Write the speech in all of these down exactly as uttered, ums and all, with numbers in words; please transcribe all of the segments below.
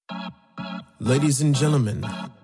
Ladies and gentlemen,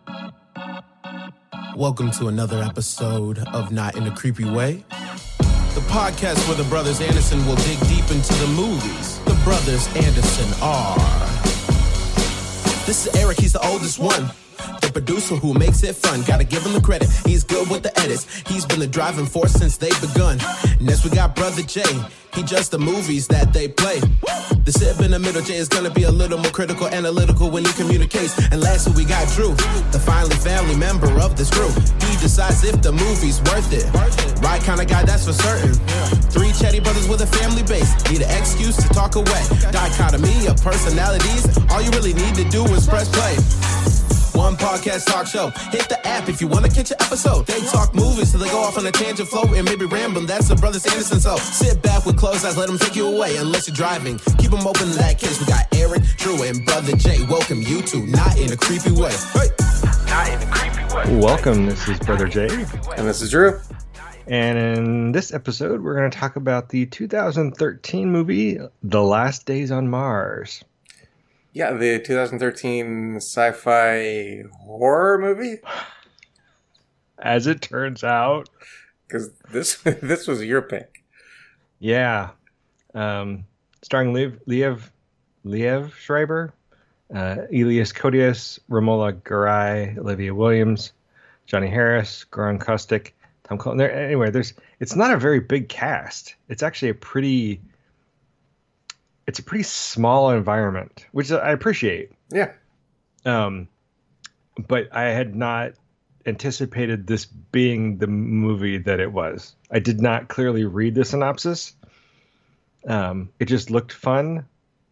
welcome to another episode of Not in a Creepy Way, the podcast where the brothers Anderson will dig deep into the movies. The brothers Anderson are... This is Eric, he's the oldest one. The producer who makes it fun, gotta give him the credit. He's good with the edits, he's been the driving force since they've begun. Next we got Brother Jay, he judged the movies that they play. The sib in the middle, Jay is gonna be a little more critical, analytical when he communicates. And lastly we got Drew, the finally family member of this crew. He decides if the movie's worth it. Right kind of guy, that's for certain. Three chatty brothers with a family base, need an excuse to talk away. Dichotomy of personalities, all you really need to do is press play. One podcast talk show. Hit the app if you want to catch an episode. They talk movies till they go off on a tangent flow and maybe rambling. That's the brothers Anderson. So sit back with closed eyes, let them take you away. Unless you're driving, keep them open in that case. We got Eric, Drew, and Brother Jay. Welcome you to Not in a Creepy Way. Hey. Not in a Creepy Way. Welcome. This is Brother Jay. And this is Drew. And in this episode, we're going to talk about the two thousand thirteen movie, The Last Days on Mars. Yeah, the two thousand thirteen sci-fi horror movie. As it turns out, because this this was your pick. Yeah, um, starring Liev Liev Liev Schreiber, uh, Elias Koteas, Romola Garai, Olivia Williams, Johnny Harris, Goran Kostic, Tom Cullen. There, anyway, there's it's not a very big cast. It's actually a pretty. It's a pretty small environment, which I appreciate. Yeah. Um, but I had not anticipated this being the movie that it was. I did not clearly read the synopsis. Um, it just looked fun.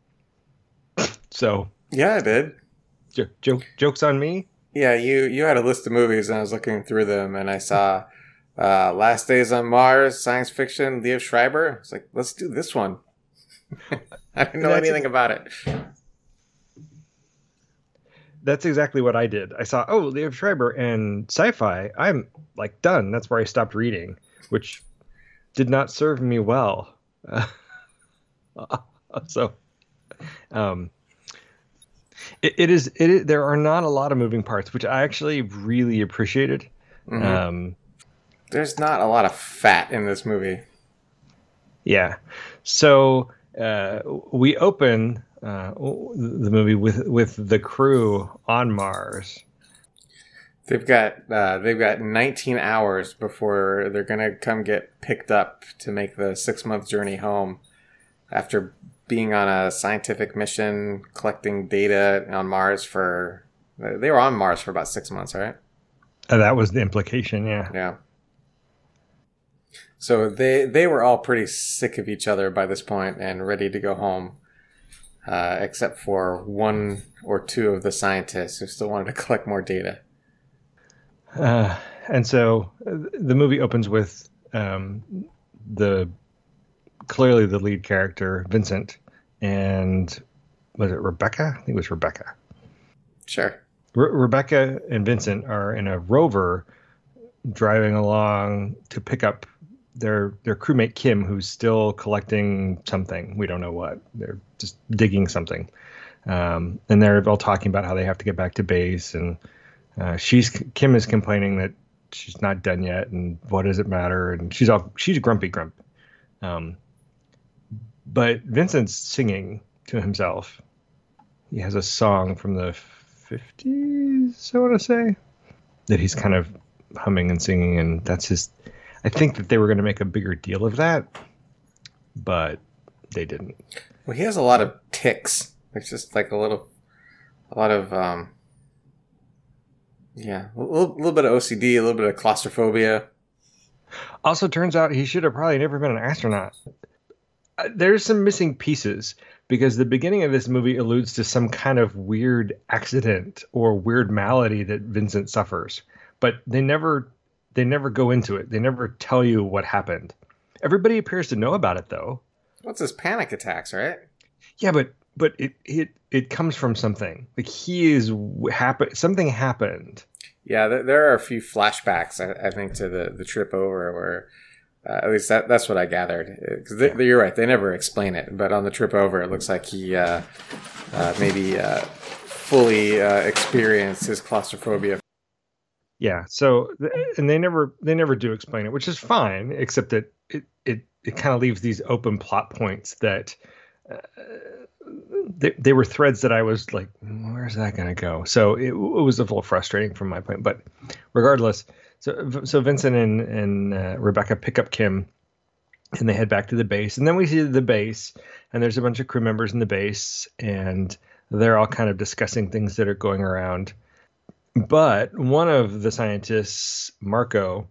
So. Yeah, I did. Jo- jo- jokes on me? Yeah, you, you had a list of movies, and I was looking through them, and I saw uh, Last Days on Mars, science fiction, Liev Schreiber. It's like, let's do this one. I didn't know That's anything about it. That's exactly what I did. I saw, oh, Liev Schreiber and sci-fi. I'm like done. That's where I stopped reading, which did not serve me well. Uh, so, um, it, it is. It is, there are not a lot of moving parts, which I actually really appreciated. Mm-hmm. Um, There's not a lot of fat in this movie. Yeah. So. Uh, we open uh, the movie with with the crew on Mars. They've got uh, they've got nineteen hours before they're gonna come get picked up to make the six month journey home after being on a scientific mission collecting data on Mars for. They were on Mars for about six months, right? Uh, that was the implication, yeah. Yeah. So they, they were all pretty sick of each other by this point and ready to go home, uh, except for one or two of the scientists who still wanted to collect more data. Uh, and so the movie opens with um, the clearly the lead character, Vincent, and was it Rebecca? I think it was Rebecca. Sure. Re- Rebecca and Vincent are in a rover driving along to pick up their their crewmate Kim, who's still collecting something. We don't know what. They're just digging something. Um, and they're all talking about how they have to get back to base. And uh, she's Kim is complaining that she's not done yet. And what does it matter? And she's all she's grumpy grump. Um, but Vincent's singing to himself. He has a song from the fifties, I want to say, that he's kind of humming and singing, and that's his. I think that they were going to make a bigger deal of that, but they didn't. Well, he has a lot of tics. It's just like a little, a lot of, um, yeah, a little, little bit of O C D, a little bit of claustrophobia. Also, turns out he should have probably never been an astronaut. Uh, there's some missing pieces because the beginning of this movie alludes to some kind of weird accident or weird malady that Vincent suffers, but they never. They never go into it. They never tell you what happened. Everybody appears to know about it, though. What's his panic attacks, right? Yeah, but but it it it comes from something. Like he is happen. Something happened. Yeah, there, there are a few flashbacks, I, I think, to the, the trip over, where uh, at least that that's what I gathered. Because yeah. You're right, they never explain it. But on the trip over, it looks like he uh, uh, maybe uh, fully uh, experience his claustrophobia. Yeah. So, and they never they never do explain it, which is fine, except that it it, it kind of leaves these open plot points that uh, they, they were threads that I was like, where's that going to go? So it, it was a little frustrating from my point. But regardless, so so Vincent and and uh, Rebecca pick up Kim, and they head back to the base. And then we see the base, and there's a bunch of crew members in the base, and they're all kind of discussing things that are going around. But one of the scientists, Marco,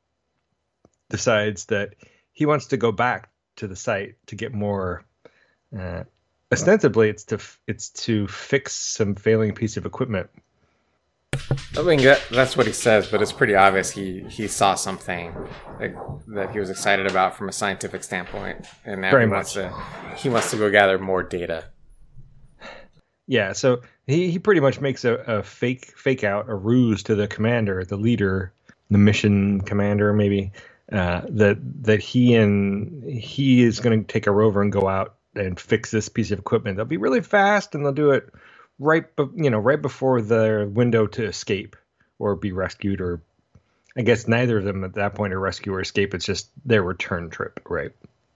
decides that he wants to go back to the site to get more. Uh, ostensibly, it's to it's to fix some failing piece of equipment. I mean, that, that's what he says, but it's pretty obvious he, he saw something that, that he was excited about from a scientific standpoint, and now Very he much. wants to he wants to go gather more data. Yeah, so he, he pretty much makes a, a fake fake out, a ruse to the commander, the leader, the mission commander, maybe uh, that that he and he is going to take a rover and go out and fix this piece of equipment. They'll be really fast, and they'll do it right, be, you know, right before their window to escape or be rescued, or I guess neither of them at that point are rescue or escape. It's just their return trip, right?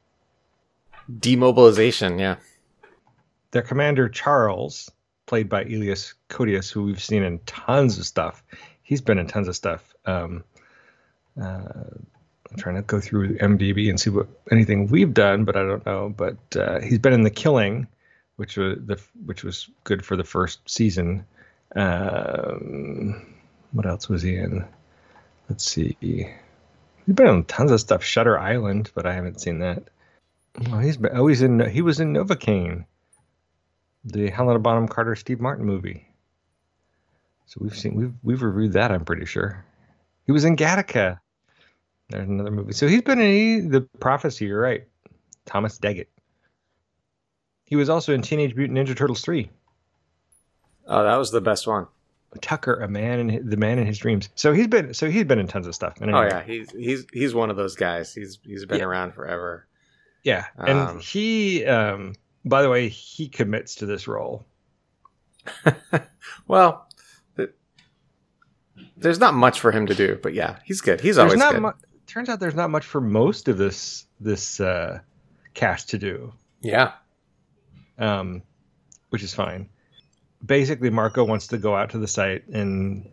Demobilization, yeah. Their commander, Charles, played by Elias Koteas, who we've seen in tons of stuff. He's been in tons of stuff. Um, uh, I'm trying to go through M D B and see what anything we've done, but I don't know. But uh, he's been in The Killing, which was the which was good for the first season. Um, what else was he in? Let's see. He's been in tons of stuff. Shutter Island, but I haven't seen that. Oh, he's been. Oh, he's in. He was in Novocaine, the Helena Bonham Carter Steve Martin movie. So we've seen we've we've reviewed that. I'm pretty sure. He was in Gattaca. There's another movie. So he's been in The Prophecy. You're right, Thomas Daggett. He was also in Teenage Mutant Ninja Turtles three. Oh, that was the best one. Tucker, a man in his, the man in his dreams. So he's been so he's been in tons of stuff. Anyway. Oh yeah, he's he's he's one of those guys. He's he's been Yeah. around forever. Yeah, and Um, he, um, by the way, he commits to this role. Well, th- there's not much for him to do, but yeah, he's good. He's There's always not good. mu- turns out there's not much for most of this this uh, cast to do. Yeah. Um, which is fine. Basically, Marco wants to go out to the site, and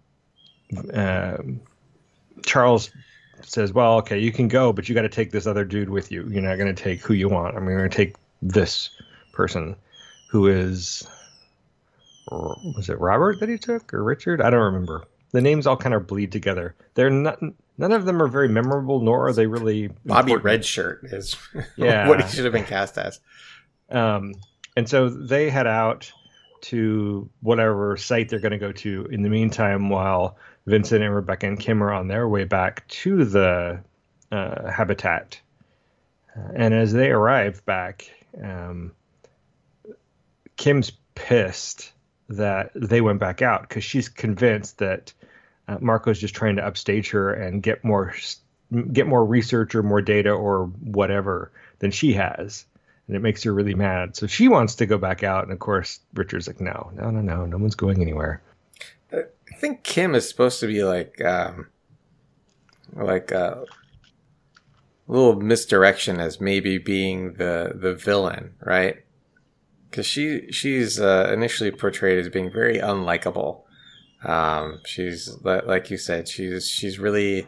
um, Charles says, well, okay, you can go, but you got to take this other dude with you. You're not going to take who you want. I mean, you're going to take this person who is, was it Robert that he took, or Richard? I don't remember. The names all kind of bleed together. They're not, none of them are very memorable, nor are they really Bobby important. Redshirt is Yeah. what he should have been cast as. Um, and so they head out to whatever site they're going to go to in the meantime, while Vincent and Rebecca and Kim are on their way back to the uh, habitat. Uh, and as they arrive back, um, Kim's pissed that they went back out because she's convinced that uh, Marco's just trying to upstage her and get more get more research or more data or whatever than she has. And it makes her really mad. So she wants to go back out. And of course, Richard's like, no, no, no, no. No one's going anywhere. I think Kim is supposed to be like, um, like a little misdirection as maybe being the, the villain, right? Because she she's uh, initially portrayed as being very unlikable. Um, she's like you said, she's she's really.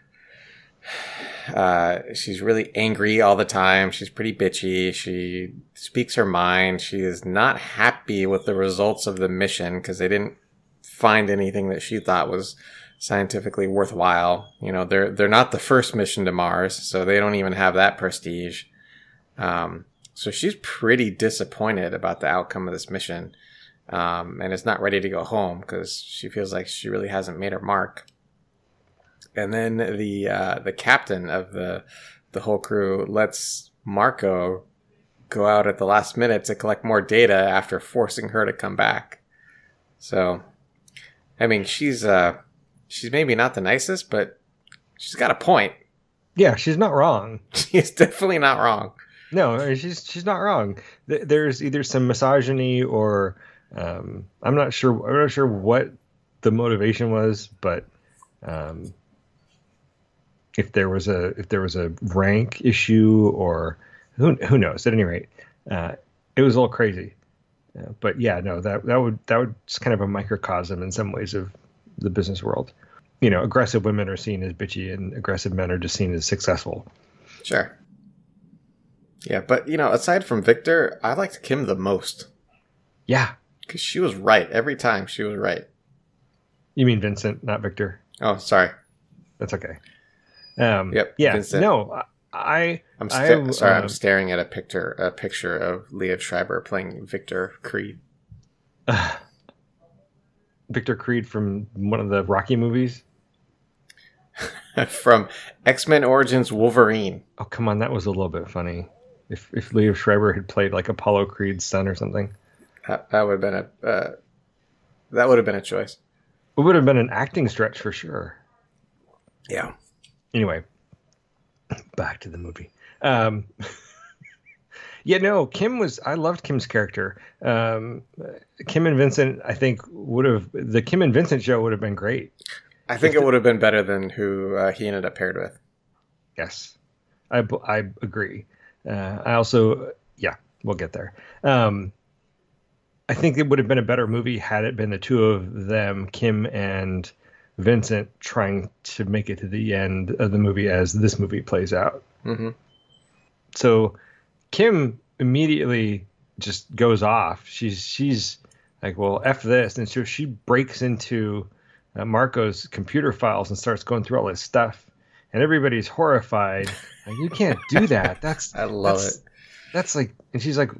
Uh, she's really angry all the time. She's pretty bitchy. She speaks her mind. She is not happy with the results of the mission because they didn't find anything that she thought was scientifically worthwhile. You know, they're they're not the first mission to Mars, so they don't even have that prestige. Um, so she's pretty disappointed about the outcome of this mission, um, and is not ready to go home because she feels like she really hasn't made her mark. And then the uh, the captain of the the whole crew lets Marco go out at the last minute to collect more data after forcing her to come back. So, I mean, she's uh, she's maybe not the nicest, but she's got a point. Yeah, she's not wrong. She's definitely not wrong. No, she's she's not wrong. There's either some misogyny or Um, I'm not sure. I'm not sure what the motivation was, but um, if there was a if there was a rank issue or who who knows. At any rate, uh, it was a little crazy. Uh, but yeah, no, that that would that would it's kind of a microcosm in some ways of the business world. You know, aggressive women are seen as bitchy, and aggressive men are just seen as successful. Sure. Yeah, but you know, aside from Victor, I liked Kim the most. Yeah, because she was right every time. She was right. You mean Vincent, not Victor? Oh, sorry. That's okay. Um, yep. Yeah. Vincent. No, I. I'm sta- I, sorry. uh, I'm staring at a picture, a picture of Liev Schreiber playing Victor Creed. Uh, Victor Creed from one of the Rocky movies. From X-Men Origins Wolverine. Oh, come on, that was a little bit funny. If if Liev Schreiber had played like Apollo Creed's son or something, that, that would have been a uh, that would have been a choice. It would have been an acting stretch for sure. Yeah. Anyway, back to the movie. Um, yeah, no, Kim was. I loved Kim's character. Um, Kim and Vincent, I think, would have the Kim and Vincent show would have been great. I think it would have been better than who uh, he ended up paired with. Yes, I I agree. Uh, I also, yeah, we'll get there. Um, I think it would have been a better movie had it been the two of them, Kim and Vincent, trying to make it to the end of the movie as this movie plays out. Mm-hmm. So Kim immediately just goes off. She's she's like, well, F this. And so she breaks into uh, Marco's computer files and starts going through all his stuff. And everybody's horrified. Like, you can't do that. That's I love that's, it. That's like, and she's like,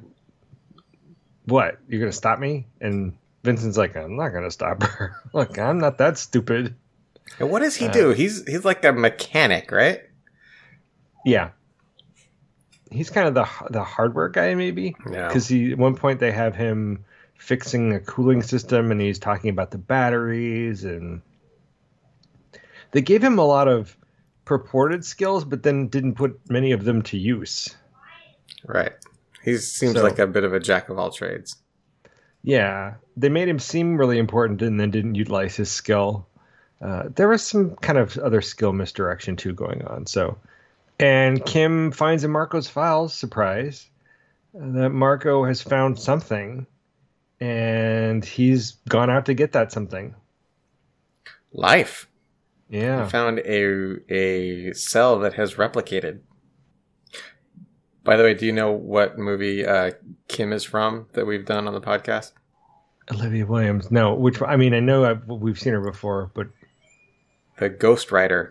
what? You're going to stop me? And Vincent's like, I'm not going to stop her. Look, I'm not that stupid. And what does he Uh, do? He's he's like a mechanic, right? Yeah. He's kind of the the hardware guy, maybe. Yeah. Because he at one point they have him fixing a cooling system, and he's talking about the batteries, and they gave him a lot of purported skills, but then didn't put many of them to use. Right. He seems So- like a bit of a jack of all trades. Yeah, they made him seem really important, and then didn't utilize his skill. Uh, there was some kind of other skill misdirection too going on. So, and Kim finds in Marco's files, surprise, that Marco has found something, and he's gone out to get that something. Life. Yeah. He found a a cell that has replicated. By the way, do you know what movie uh, Kim is from that we've done on the podcast? Olivia Williams. No, which I mean, I know I've, we've seen her before, but The Ghost Rider.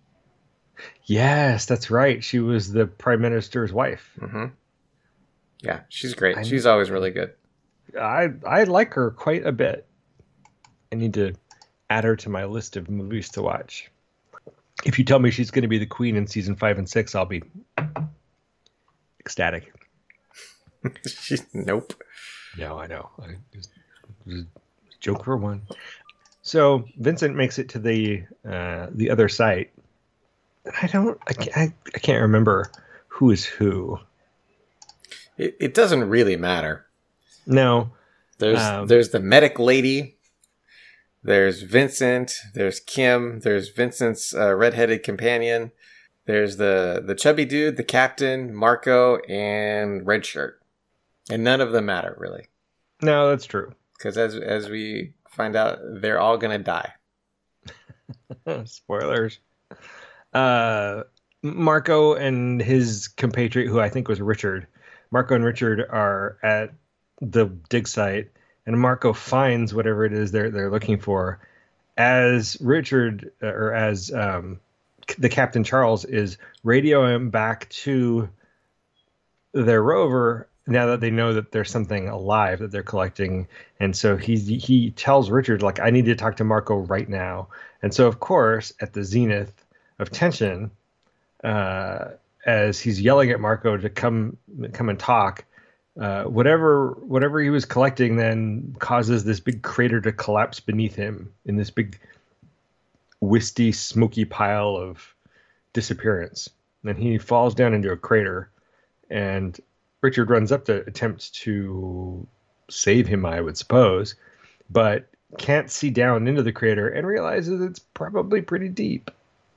yes, that's right. She was the prime minister's wife. Mm-hmm. Yeah, she's great. I- She's always really good. I I like her quite a bit. I need to add her to my list of movies to watch. If you tell me she's going to be the queen in season five and six, I'll be ecstatic. She's, nope. No, I know. I just, just joke for one. So Vincent makes it to the uh, the other site. I don't. I can't, I, I can't remember who is who. It, it doesn't really matter. No. There's Um, there's the medic lady. There's Vincent. There's Kim. There's Vincent's uh, redheaded companion. There's the the chubby dude, the captain, Marco, and Red Shirt. And none of them matter really, No, that's true. because as as we find out, they're all gonna die. Spoilers. Uh, Marco and his compatriot, who I think was Richard. Marco and Richard are at the dig site, and Marco finds whatever it is they're they're looking for. As Richard, uh, or as um, the Captain Charles is radioing back to their rover now that they know that there's something alive that they're collecting, and so he he tells Richard, like, I need to talk to Marco right now. And so of course, at the zenith of tension, uh, as he's yelling at Marco to come come and talk, uh, whatever whatever he was collecting then causes this big crater to collapse beneath him in this big wisty, smoky pile of disappearance. And he falls down into a crater, and Richard runs up to attempt to save him, I would suppose, but can't see down into the crater and realizes it's probably pretty deep.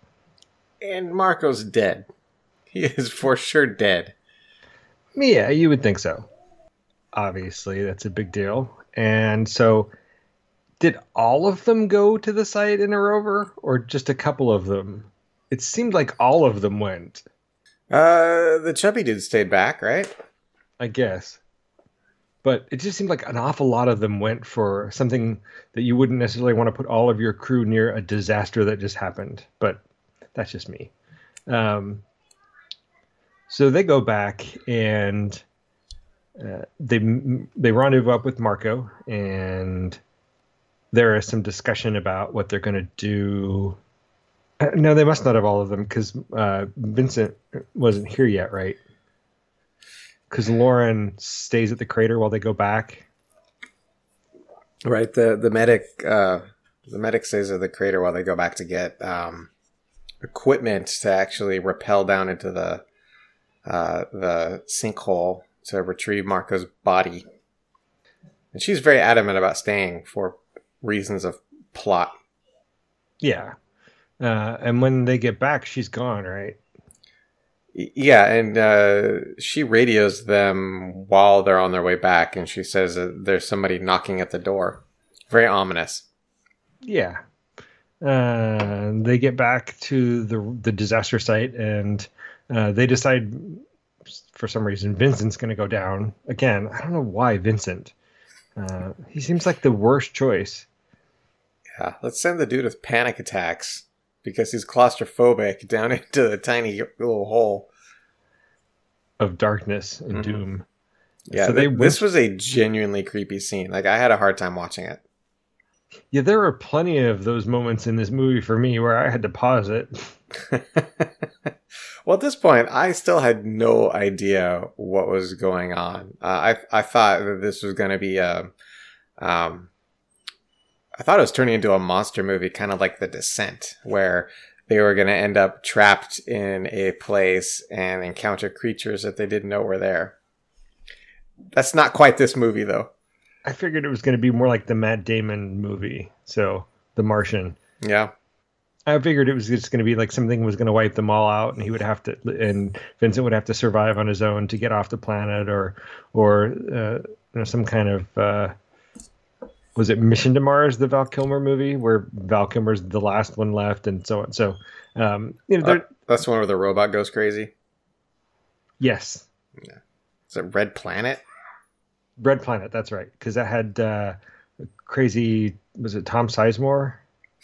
And Marco's dead. He is for sure dead. Yeah, you would think so. Obviously, that's a big deal. And so, did all of them go to the site in a rover, or just a couple of them? It seemed like all of them went. Uh, the chubby dude stayed back, right? I guess. But it just seemed like an awful lot of them went for something that you wouldn't necessarily want to put all of your crew near a disaster that just happened. But that's just me. Um, so they go back and uh, they they rendezvous up with Marco, and there is some discussion about what they're going to do. Uh, no, they must not have all of them, because uh, Vincent wasn't here yet, right? Because Lauren stays at the crater while they go back. Right. The the medic uh, the medic stays at the crater while they go back to get um, equipment to actually rappel down into the uh, the sinkhole to retrieve Marco's body. And she's very adamant about staying for reasons of plot. Yeah. Uh, and when they get back, she's gone, right? Yeah, and uh, she radios them while they're on their way back, and she says that there's somebody knocking at the door. Very ominous. Yeah. Uh, they get back to the the disaster site, and uh, they decide, for some reason, Vincent's going to go down. Again, I don't know why Vincent. Uh, he seems like the worst choice. Yeah, let's send the dude with panic attacks, because he's claustrophobic, down into the tiny little hole of darkness and mm-hmm. doom. Yeah, so th- they this went- was a genuinely creepy scene. Like, I had a hard time watching it. Yeah, there were plenty of those moments in this movie for me where I had to pause it. Well, at this point, I still had no idea what was going on. Uh, I I thought that this was going to be a, um, I thought it was turning into a monster movie, kind of like The Descent, where they were going to end up trapped in a place and encounter creatures that they didn't know were there. That's not quite this movie, though. I figured it was going to be more like the Matt Damon movie, so The Martian. Yeah. I figured it was just going to be like something was going to wipe them all out, and he would have to, and Vincent would have to survive on his own to get off the planet, or, or uh, you know, some kind of, uh, was it Mission to Mars, the Val Kilmer movie, where Val Kilmer's the last one left, and so on. So, um, you know, uh, that's the one where the robot goes crazy. Yes. Yeah. Is it Red Planet? Red Planet, that's right, because that had uh, crazy. Was it Tom Sizemore?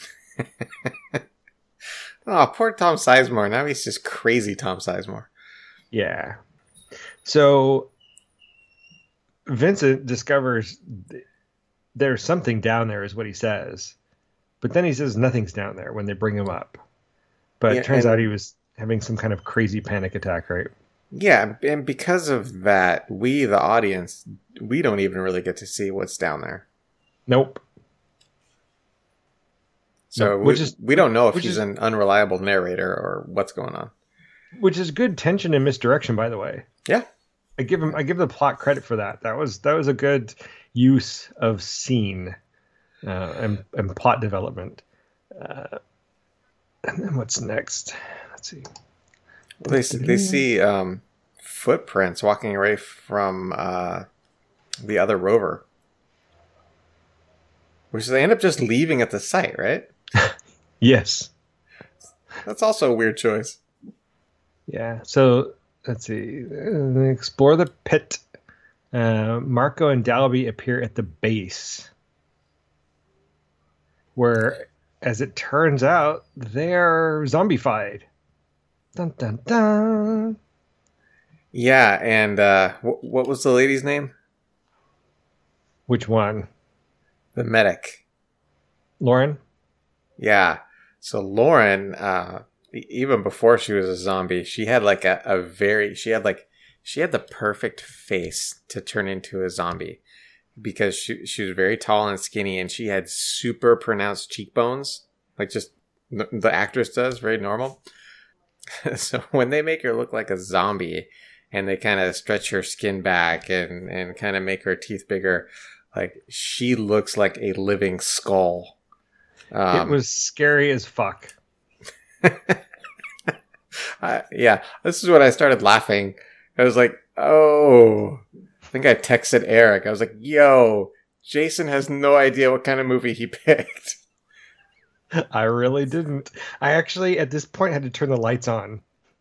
Oh, poor Tom Sizemore. Now he's just crazy Tom Sizemore. Yeah. So Vincent discovers th- there's something down there, is what he says. But then he says nothing's down there when they bring him up. But Yeah, it turns and- out he was having some kind of crazy panic attack, right? Yeah, and because of that, we, the audience, we don't even really get to see what's down there. Nope. So No, we, which is- we don't know if which he's is- an unreliable narrator or what's going on. Which is good tension and misdirection, by the way. Yeah. I give him I give the plot credit for that. That was that was a good use of scene uh, and and plot development. Uh, and then what's next? Let's see. They they see um, footprints walking away from uh, the other rover, which they end up just leaving at the site, right? Yes. That's also a weird choice. Yeah. So let's see. Uh, they explore the pit. Uh, Marco and Dalby appear at the base, where, as it turns out, they're zombified. Dun dun dun. Yeah, and uh, wh- what was the lady's name? Which one? The medic. Lauren? Yeah. So Lauren, uh, e- even before she was a zombie, she had like a, a very, she had like, she had the perfect face to turn into a zombie because she, she was very tall and skinny and she had super pronounced cheekbones, like just the actress does, very normal. So when they make her look like a zombie, and they kind of stretch her skin back and, and kind of make her teeth bigger. Like, she looks like a living skull. Um, it was scary as fuck. uh, yeah, this is when I started laughing. I was like, oh, I think I texted Eric. I was like, yo, Jason has no idea what kind of movie he picked. I really didn't. I actually, at this point, had to turn the lights on.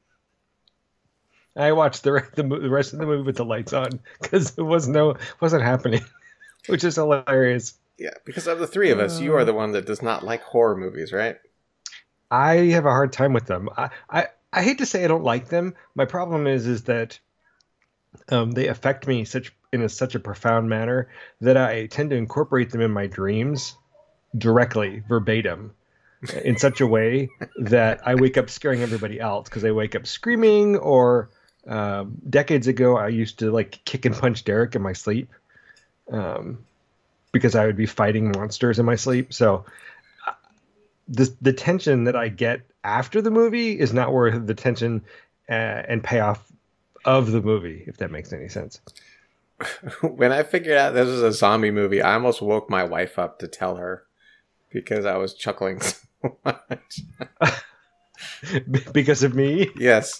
I watched the the, the rest of the movie with the lights on because it was no wasn't happening, which is hilarious. Yeah, because of the three of us, uh, you are the one that does not like horror movies, right? I have a hard time with them. I, I, I hate to say I don't like them. My problem is is that um, they affect me such in a, such a profound manner that I tend to incorporate them in my dreams directly, verbatim, in such a way that I wake up scaring everybody else because I wake up screaming. Or um, decades ago, I used to like kick and punch Derek in my sleep um, because I would be fighting monsters in my sleep. So uh, the the tension that I get after the movie is not worth the tension uh, and payoff of the movie, if that makes any sense. When I figured out this was a zombie movie, I almost woke my wife up to tell her because I was chuckling so much. Because of me? Yes.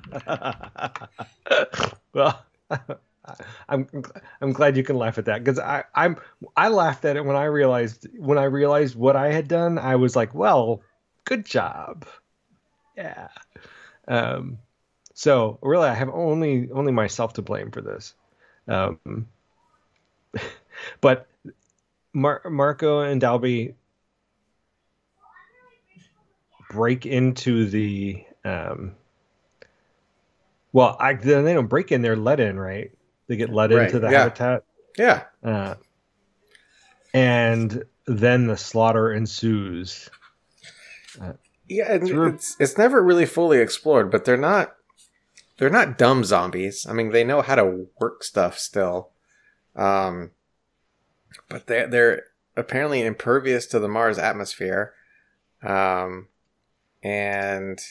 Well, I'm I'm glad you can laugh at that because I I'm I laughed at it when I realized when I realized what I had done. I was like, well, good job. Yeah. Um. So really, I have only only myself to blame for this. Um. But Mar- Marco and Dalby break into the um. Well, I then they don't break in; they're let in, right? They get let right. into the yeah. habitat. Yeah. Uh, and then the slaughter ensues. Uh, yeah, and it's it's never really fully explored, but they're not they're not dumb zombies. I mean, they know how to work stuff still, um, but they they're apparently impervious to the Mars atmosphere, um, and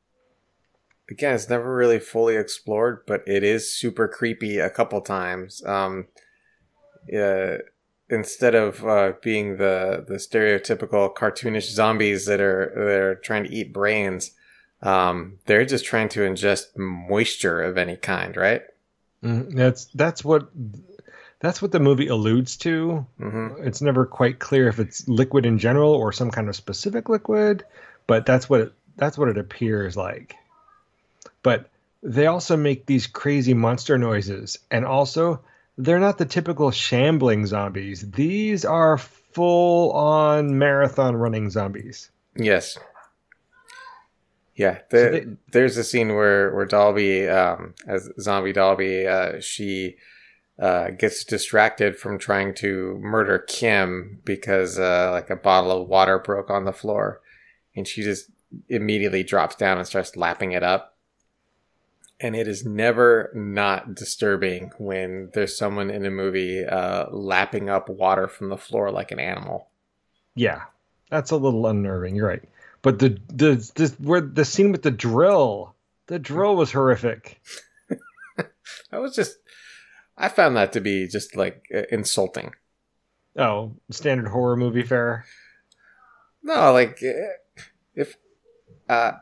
again, it's never really fully explored, but it is super creepy a couple times. Um, uh, instead of uh, being the, the stereotypical cartoonish zombies that are that are trying to eat brains, um, they're just trying to ingest moisture of any kind, right? Mm, that's that's what that's what the movie alludes to. Mm-hmm. It's never quite clear if it's liquid in general or some kind of specific liquid, but that's what it, that's what it appears like. But they also make these crazy monster noises. And also, they're not the typical shambling zombies. These are full-on marathon running zombies. Yes. Yeah. The, so they, there's a scene where, where Dalby, um, as Zombie Dalby, uh, she uh, gets distracted from trying to murder Kim because uh, like a bottle of water broke on the floor. And she just immediately drops down and starts lapping it up. And it is never not disturbing when there's someone in a movie uh, lapping up water from the floor like an animal. Yeah, that's a little unnerving. You're right. But the the the where the scene with the drill, the drill was horrific. That was just, I found that to be just like insulting. Oh, standard horror movie fare. No, like if. Uh,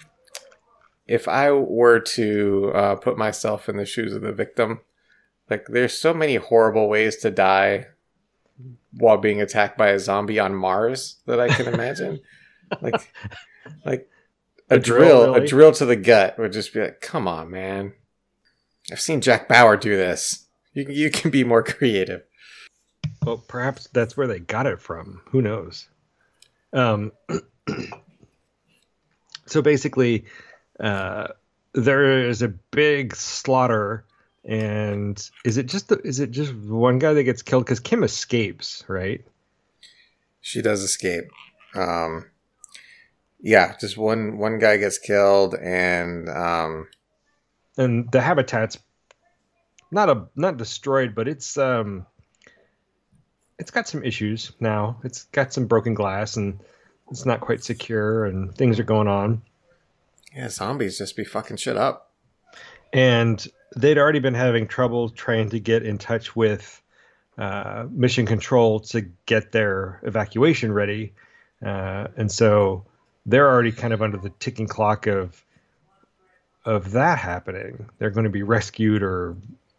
If I were to uh, put myself in the shoes of the victim, like there's so many horrible ways to die while being attacked by a zombie on Mars that I can imagine. like, like a, a drill, drill really? a drill to the gut would just be like, come on, man. I've seen Jack Bauer do this. You you can be more creative. Well, perhaps that's where they got it from. Who knows? Um. So basically. Uh, there is a big slaughter, and is it just the, is it just one guy that gets killed? Because Kim escapes, right? She does escape. Um, yeah, just one one guy gets killed, and um, and the habitat's not a not destroyed, but it's um, it's got some issues now. It's got some broken glass, and it's not quite secure, and things are going on. Yeah, zombies just be fucking shit up. And they'd already been having trouble trying to get in touch with uh, Mission Control to get their evacuation ready. Uh, and so they're already kind of under the ticking clock of of that happening. They're going to be rescued or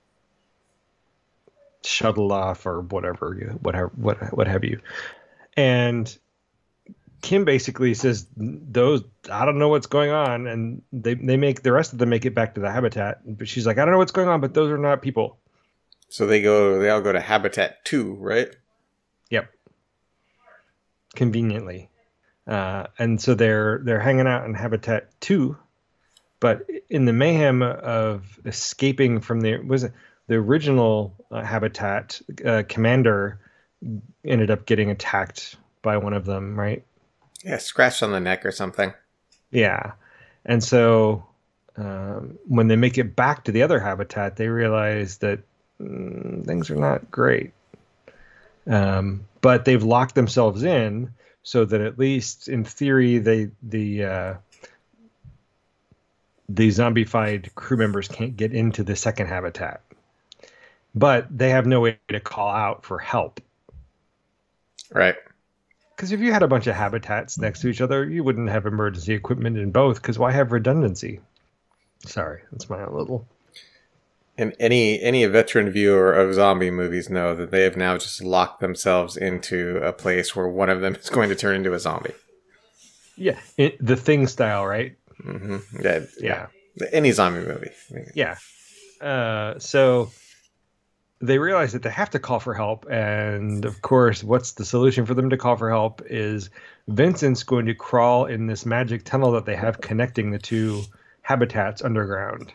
shuttled off or whatever, whatever, what, what have you. And Kim basically says, those, I don't know what's going on. And they, they make, the rest of them make it back to the habitat. But she's like, I don't know what's going on, but those are not people. So they go, they all go to Habitat two, right? Yep. Conveniently. Uh, and so they're, they're hanging out in Habitat two, but in the mayhem of escaping from the, was it the original uh, Habitat uh, commander ended up getting attacked by one of them, right? Yeah, scratched on the neck or something. Yeah. And so um, when they make it back to the other habitat, they realize that mm, things are not great. Um, but they've locked themselves in so that at least in theory, they the uh, the zombified crew members can't get into the second habitat. But they have no way to call out for help. Right. Because if you had a bunch of habitats next to each other, you wouldn't have emergency equipment in both, because why have redundancy? Sorry, that's my own little... And any any veteran viewer of zombie movies know that they have now just locked themselves into a place where one of them is going to turn into a zombie. Yeah, it, the Thing style, right? Mm-hmm. Yeah, yeah. yeah. Any zombie movie. Yeah. Uh, so... they realize that they have to call for help. And of course, what's the solution for them to call for help is Vincent's going to crawl in this magic tunnel that they have connecting the two habitats underground.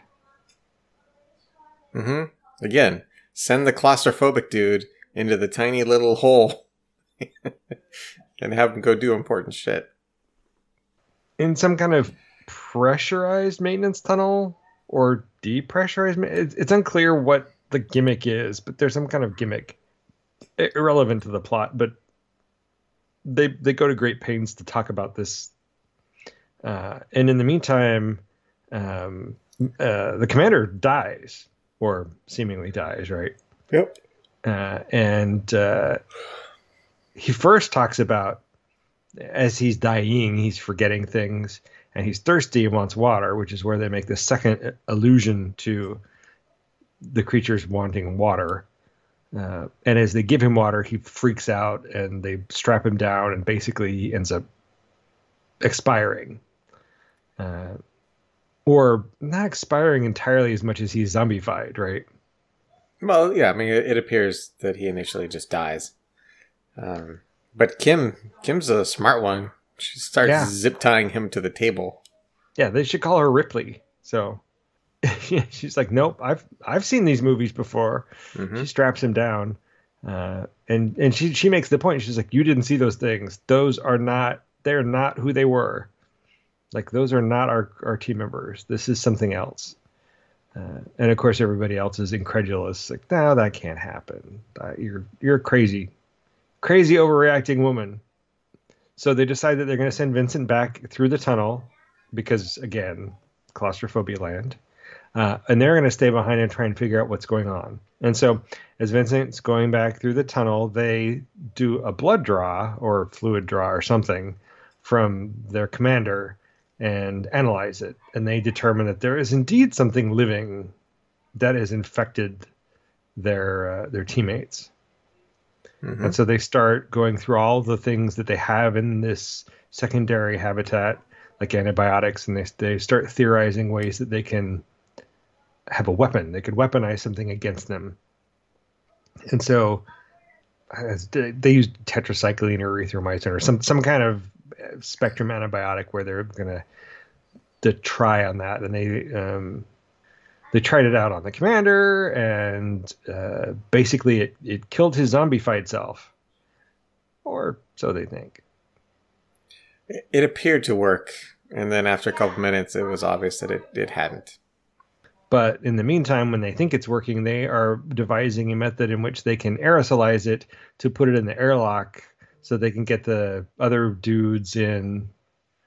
Mm-hmm. Again, send the claustrophobic dude into the tiny little hole and have him go do important shit. In some kind of pressurized maintenance tunnel or depressurized. It's, it's unclear what the gimmick is, but there's some kind of gimmick irrelevant to the plot, but they they go to great pains to talk about this. Uh, and in the meantime, um, uh, the commander dies, or seemingly dies, right? Yep. Uh, and uh, he first talks about, as he's dying, he's forgetting things, and he's thirsty and wants water, which is where they make the second allusion to the creatures wanting water. Uh, and as they give him water, he freaks out and they strap him down and basically he ends up expiring. Uh, or not expiring entirely as much as he's zombified, right? Well, yeah, I mean, it, it appears that he initially just dies. Um, but Kim, Kim's a smart one. She starts yeah. zip tying him to the table. Yeah, they should call her Ripley. So she's like, nope, I've I've seen these movies before. Mm-hmm. She straps him down, uh, and and she she makes the point. She's like, you didn't see those things. Those are not. They're not who they were. Like those are not our our team members. This is something else. Uh, and of course, everybody else is incredulous. Like, no, that can't happen. Uh, you're you're crazy, crazy overreacting woman. So they decide that they're going to send Vincent back through the tunnel because, again, claustrophobia land. Uh, and they're going to stay behind and try and figure out what's going on. And so as Vincent's going back through the tunnel, they do a blood draw or fluid draw or something from their commander and analyze it. And they determine that there is indeed something living that has infected their uh, their teammates. Mm-hmm. And so they start going through all the things that they have in this secondary habitat, like antibiotics, and they they start theorizing ways that they can have a weapon. They could weaponize something against them. And so they use tetracycline or erythromycin or some, some kind of spectrum antibiotic where they're going to to try on that. And they um, they tried it out on the commander, and uh, basically it, it killed his zombified self. Or so they think. It appeared to work. And then after a couple minutes, it was obvious that it, it hadn't. But in the meantime, when they think it's working, they are devising a method in which they can aerosolize it to put it in the airlock so they can get the other dudes in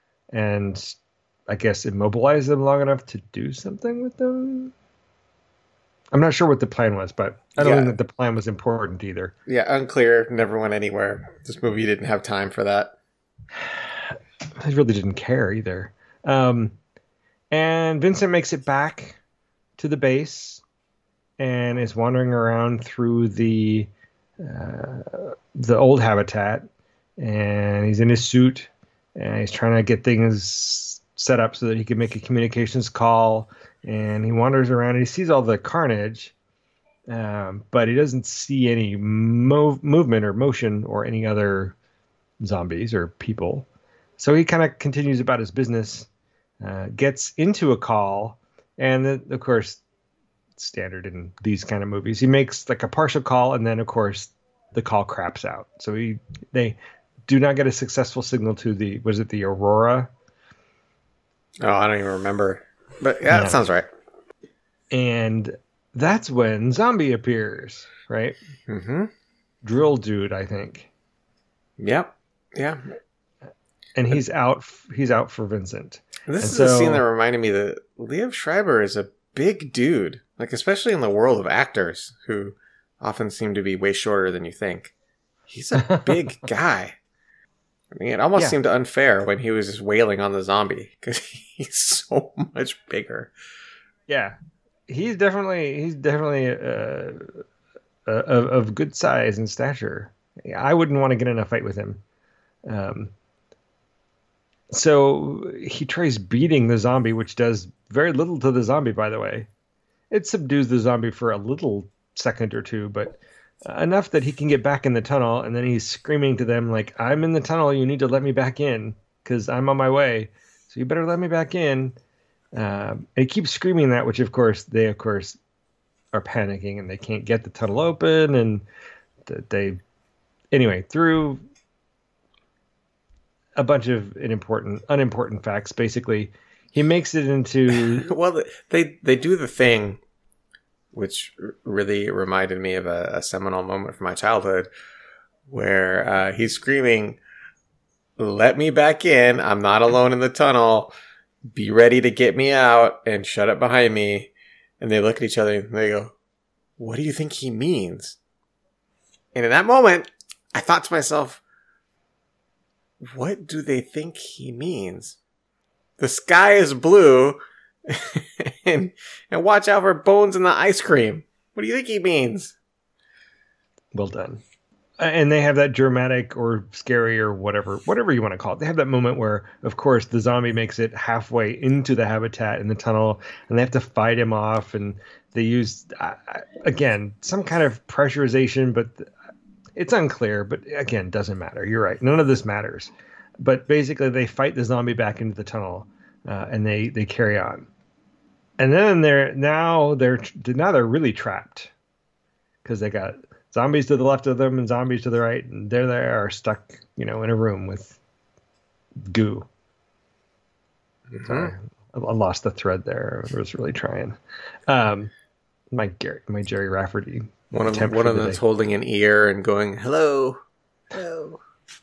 and, I guess, immobilize them long enough to do something with them. I'm not sure what the plan was, but I don't Yeah. think that the plan was important either. Yeah, unclear. Never went anywhere. This movie didn't have time for that. I really didn't care either. Um, and Vincent makes it back to the base and is wandering around through the uh, the old habitat. And he's in his suit and he's trying to get things set up so that he can make a communications call. And he wanders around and he sees all the carnage, um, but he doesn't see any mov- movement or motion or any other zombies or people. So he kind of continues about his business, uh, gets into a call, and then, of course, standard in these kind of movies, he makes like a partial call, and then, of course, the call craps out. So he they do not get a successful signal to the, was it the Aurora? Oh, I don't even remember. But yeah, Yeah. that sounds right. And that's when Zombie appears, right? Mm-hmm. Drill Dude, I think. Yep. Yeah. And he's out. He's out for Vincent. This And is a so- scene that reminded me that Liev Schreiber is a big dude, like especially in the world of actors who often seem to be way shorter than you think. He's a big guy. I mean, it almost Yeah. seemed unfair when he was just wailing on the zombie because he's so much bigger. Yeah, he's definitely he's definitely uh, uh, of of good size and stature. I wouldn't want to get in a fight with him. Um, so he tries beating the zombie, which does very little to the zombie, by the way. It subdues the zombie for a little second or two, but enough that he can get back in the tunnel, and then he's screaming to them like, I'm in the tunnel, you need to let me back in, because I'm on my way, so you better let me back in. Um, and he keeps screaming that, which of course, they of course are panicking, and they can't get the tunnel open, and th- they... Anyway, through a bunch of unimportant, unimportant facts, basically, he makes it into... Well, they they do the thing, which really reminded me of a, a seminal moment from my childhood, where uh, he's screaming, "Let me back in! I'm not alone in the tunnel. Be ready to get me out and shut it behind me." And they look at each other and they go, "What do you think he means?" And in that moment, I thought to myself, what do they think he means? The sky is blue, and and watch out for bones in the ice cream. What do you think he means? Well done. And they have that dramatic or scary or whatever, whatever you want to call it. They have that moment where, of course, the zombie makes it halfway into the habitat in the tunnel, and they have to fight him off. And they use, uh, again, some kind of pressurization, but it's unclear. But again, doesn't matter. You're right. None of this matters. But basically, they fight the zombie back into the tunnel, uh, and they they carry on. And then they're now they're now they're really trapped because they got zombies to the left of them and zombies to the right, and there they are stuck, you know, in a room with goo. Mm-hmm. Sorry, I I lost the thread there. I was really trying. Um, my Gary, my Jerry Rafferty. One of attempt one for of the them's day. holding an ear and going, "Hello, hello."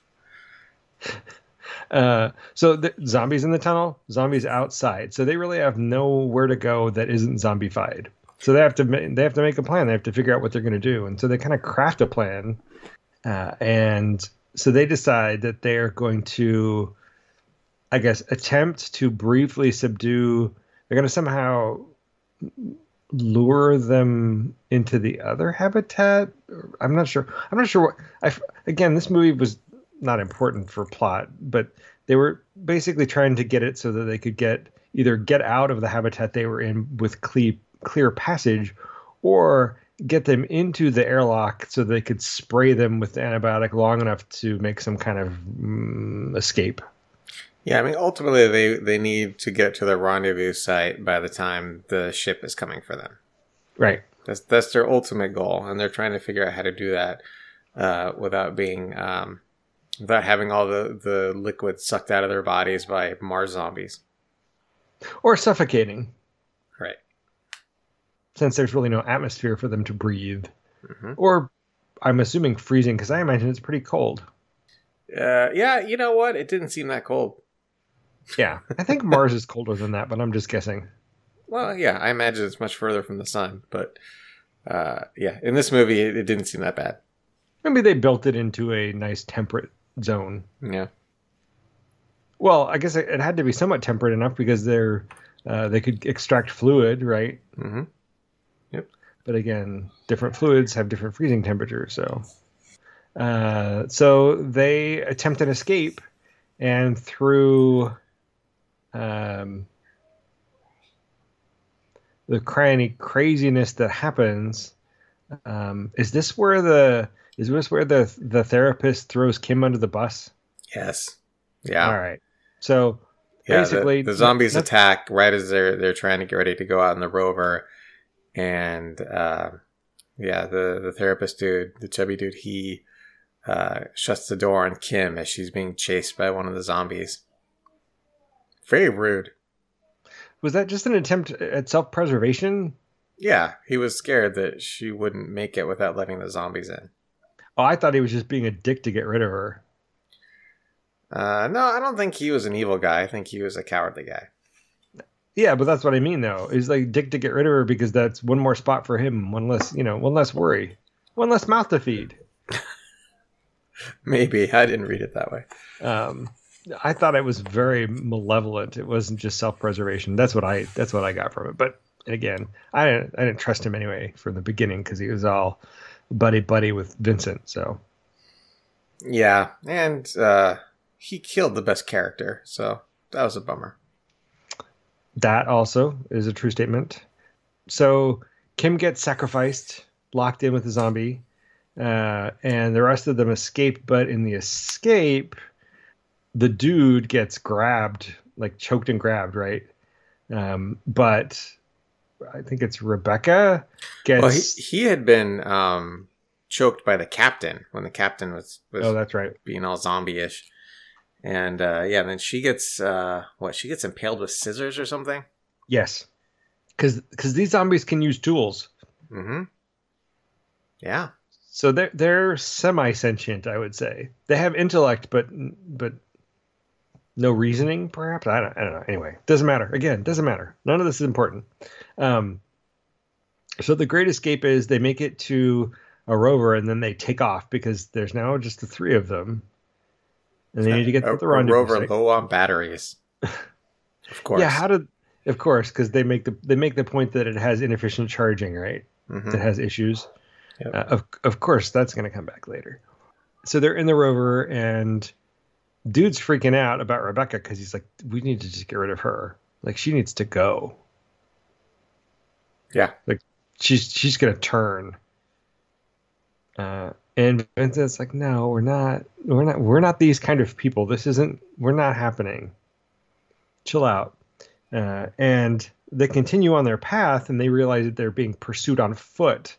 Uh, so the zombies in the tunnel, zombies outside. So they really have nowhere to go that isn't zombified. So they have to ma- they have to make a plan. They have to figure out what they're going to do, and so they kind of craft a plan. Uh, and so they decide that they're going to, I guess, attempt to briefly subdue. They're going to somehow lure them into the other habitat. I'm not sure. I'm not sure what. I f- again, this movie was not important for plot, but they were basically trying to get it so that they could get either get out of the habitat they were in with clear clear passage, or get them into the airlock so they could spray them with the antibiotic long enough to make some kind of mm, escape. Yeah, I mean, ultimately, they, they need to get to the rendezvous site by the time the ship is coming for them. Right. That's that's their ultimate goal, and they're trying to figure out how to do that uh, without being um, without having all the, the liquid sucked out of their bodies by Mars zombies. Or suffocating, Right. since there's really no atmosphere for them to breathe. Mm-hmm. Or I'm assuming freezing, because I imagine it's pretty cold. Uh, yeah, you know what? It didn't seem that cold. Yeah, I think Mars is colder than that, but I'm just guessing. Well, yeah, I imagine it's much further from the sun, but uh, yeah, in this movie, it, it didn't seem that bad. Maybe they built it into a nice temperate zone. Yeah. Well, I guess it, it had to be somewhat temperate enough because they're uh, they could extract fluid, right? Mm-hmm. Yep. But again, different fluids have different freezing temperatures, so uh, so they attempt an escape, and through um, the cranny craziness that happens, um, is this where the is this where the the therapist throws Kim under the bus? Yes. Yeah. All right. So yeah, basically, the, the zombies attack right as they're they're trying to get ready to go out in the rover, and uh, yeah, the the therapist dude, the chubby dude, he uh, shuts the door on Kim as she's being chased by one of the zombies. Very rude. Was that just an attempt at self-preservation? Yeah, he was scared that she wouldn't make it without letting the zombies in. Oh, I thought he was just being a dick to get rid of her. Uh, no, I don't think he was an evil guy. I think he was a cowardly guy. Yeah, but that's what I mean, though. He's like dick to get rid of her because that's one more spot for him, one less, you know, one less worry, one less mouth to feed. Maybe I didn't read it that way. Um, I thought it was very malevolent. It wasn't just self-preservation. That's what I. That's what I got from it. But again, I didn't. I didn't trust him anyway from the beginning because he was all buddy buddy with Vincent. So yeah, and uh, he killed the best character, so that was a bummer. That also is a true statement. So Kim gets sacrificed, locked in with the zombie, uh, and the rest of them escape. But in the escape, the dude gets grabbed, like choked and grabbed, right? Um, but I think it's Rebecca gets. Well, he, he had been um, choked by the captain when the captain was, was oh, that's right, being all zombie-ish. And uh, yeah, then she gets uh, what? She gets impaled with scissors or something. Yes, because because these zombies can use tools. Mm-hmm. Yeah. So they're they're semi-sentient, I would say. They have intellect, but but no reasoning, perhaps. I don't I don't know. Anyway, doesn't matter. Again, doesn't matter. None of this is important. Um. So the great escape is they make it to a rover and then they take off because there's now just the three of them. And they need to get a, to the rendezvous. A rover low on batteries. Of course. Yeah, how did of course, because they make the they make the point that it has inefficient charging, right? Mm-hmm. That has issues. Yep. Uh, of of course, that's going to come back later. So they're in the rover, and dude's freaking out about Rebecca because he's like, "We need to just get rid of her. Like, she needs to go. Yeah, like she's she's going to turn." Uh, and Vincent's like, "No, we're not. We're not. We're not these kind of people. This isn't. We're not happening. Chill out." Uh, and they continue on their path, and they realize that they're being pursued on foot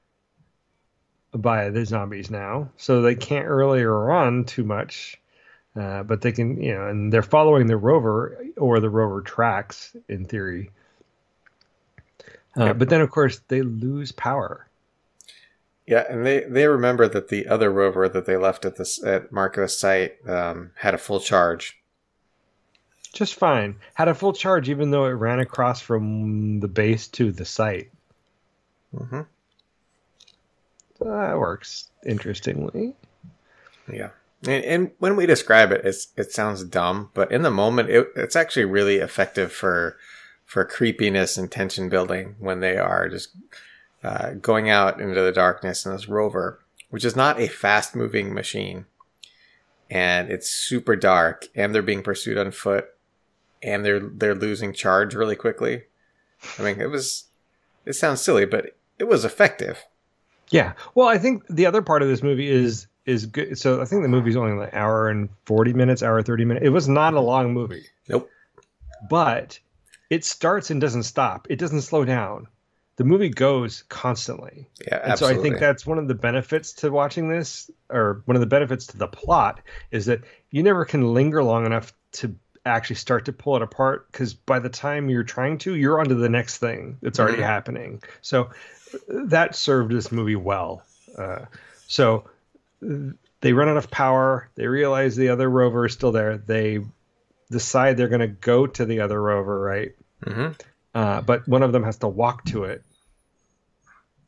by the zombies now, so they can't really run too much, uh, but they can, you know, and they're following the rover or the rover tracks in theory. Uh, yep. But then, of course, they lose power. Yeah, and they, they remember that the other rover that they left at this at Marco's site um, had a full charge. Just fine. Had a full charge, even though it ran across from the base to the site. Mm-hmm. So that works interestingly. Yeah. And, and when we describe it, it's, it sounds dumb, but in the moment, it, it's actually really effective for for creepiness and tension building when they are just uh, going out into the darkness in this rover, which is not a fast-moving machine. And it's super dark, and they're being pursued on foot, and they're they're losing charge really quickly. I mean, it was it sounds silly, but it was effective. Yeah. Well, I think the other part of this movie is is good. So I think the movie's only like an hour and forty minutes, hour thirty minutes. It was not a long movie. Nope. But it starts and doesn't stop. It doesn't slow down. The movie goes constantly. Yeah, and absolutely. so I think that's one of the benefits to watching this, or one of the benefits to the plot, is that you never can linger long enough to actually start to pull it apart, because by the time you're trying to, you're onto the next thing that's already mm-hmm. happening. So that served this movie well. Uh, so they run out of power. They realize the other rover is still there. They decide they're going to go to the other rover, right? Mm-hmm. Uh, but one of them has to walk to it.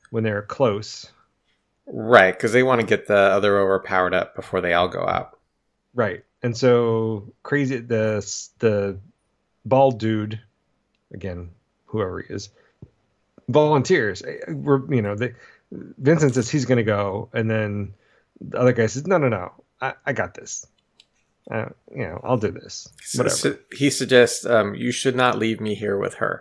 when they're close. Right, because they want to get the other rover powered up before they all go out. Right. And so crazy the the bald dude, again, whoever he is, volunteers. We're you know, they, Vincent says he's going to go, and then the other guy says, "No, no, no, I, I got this. Uh, you know, I'll do this." Whatever. So, he suggests um, you should not leave me here with her.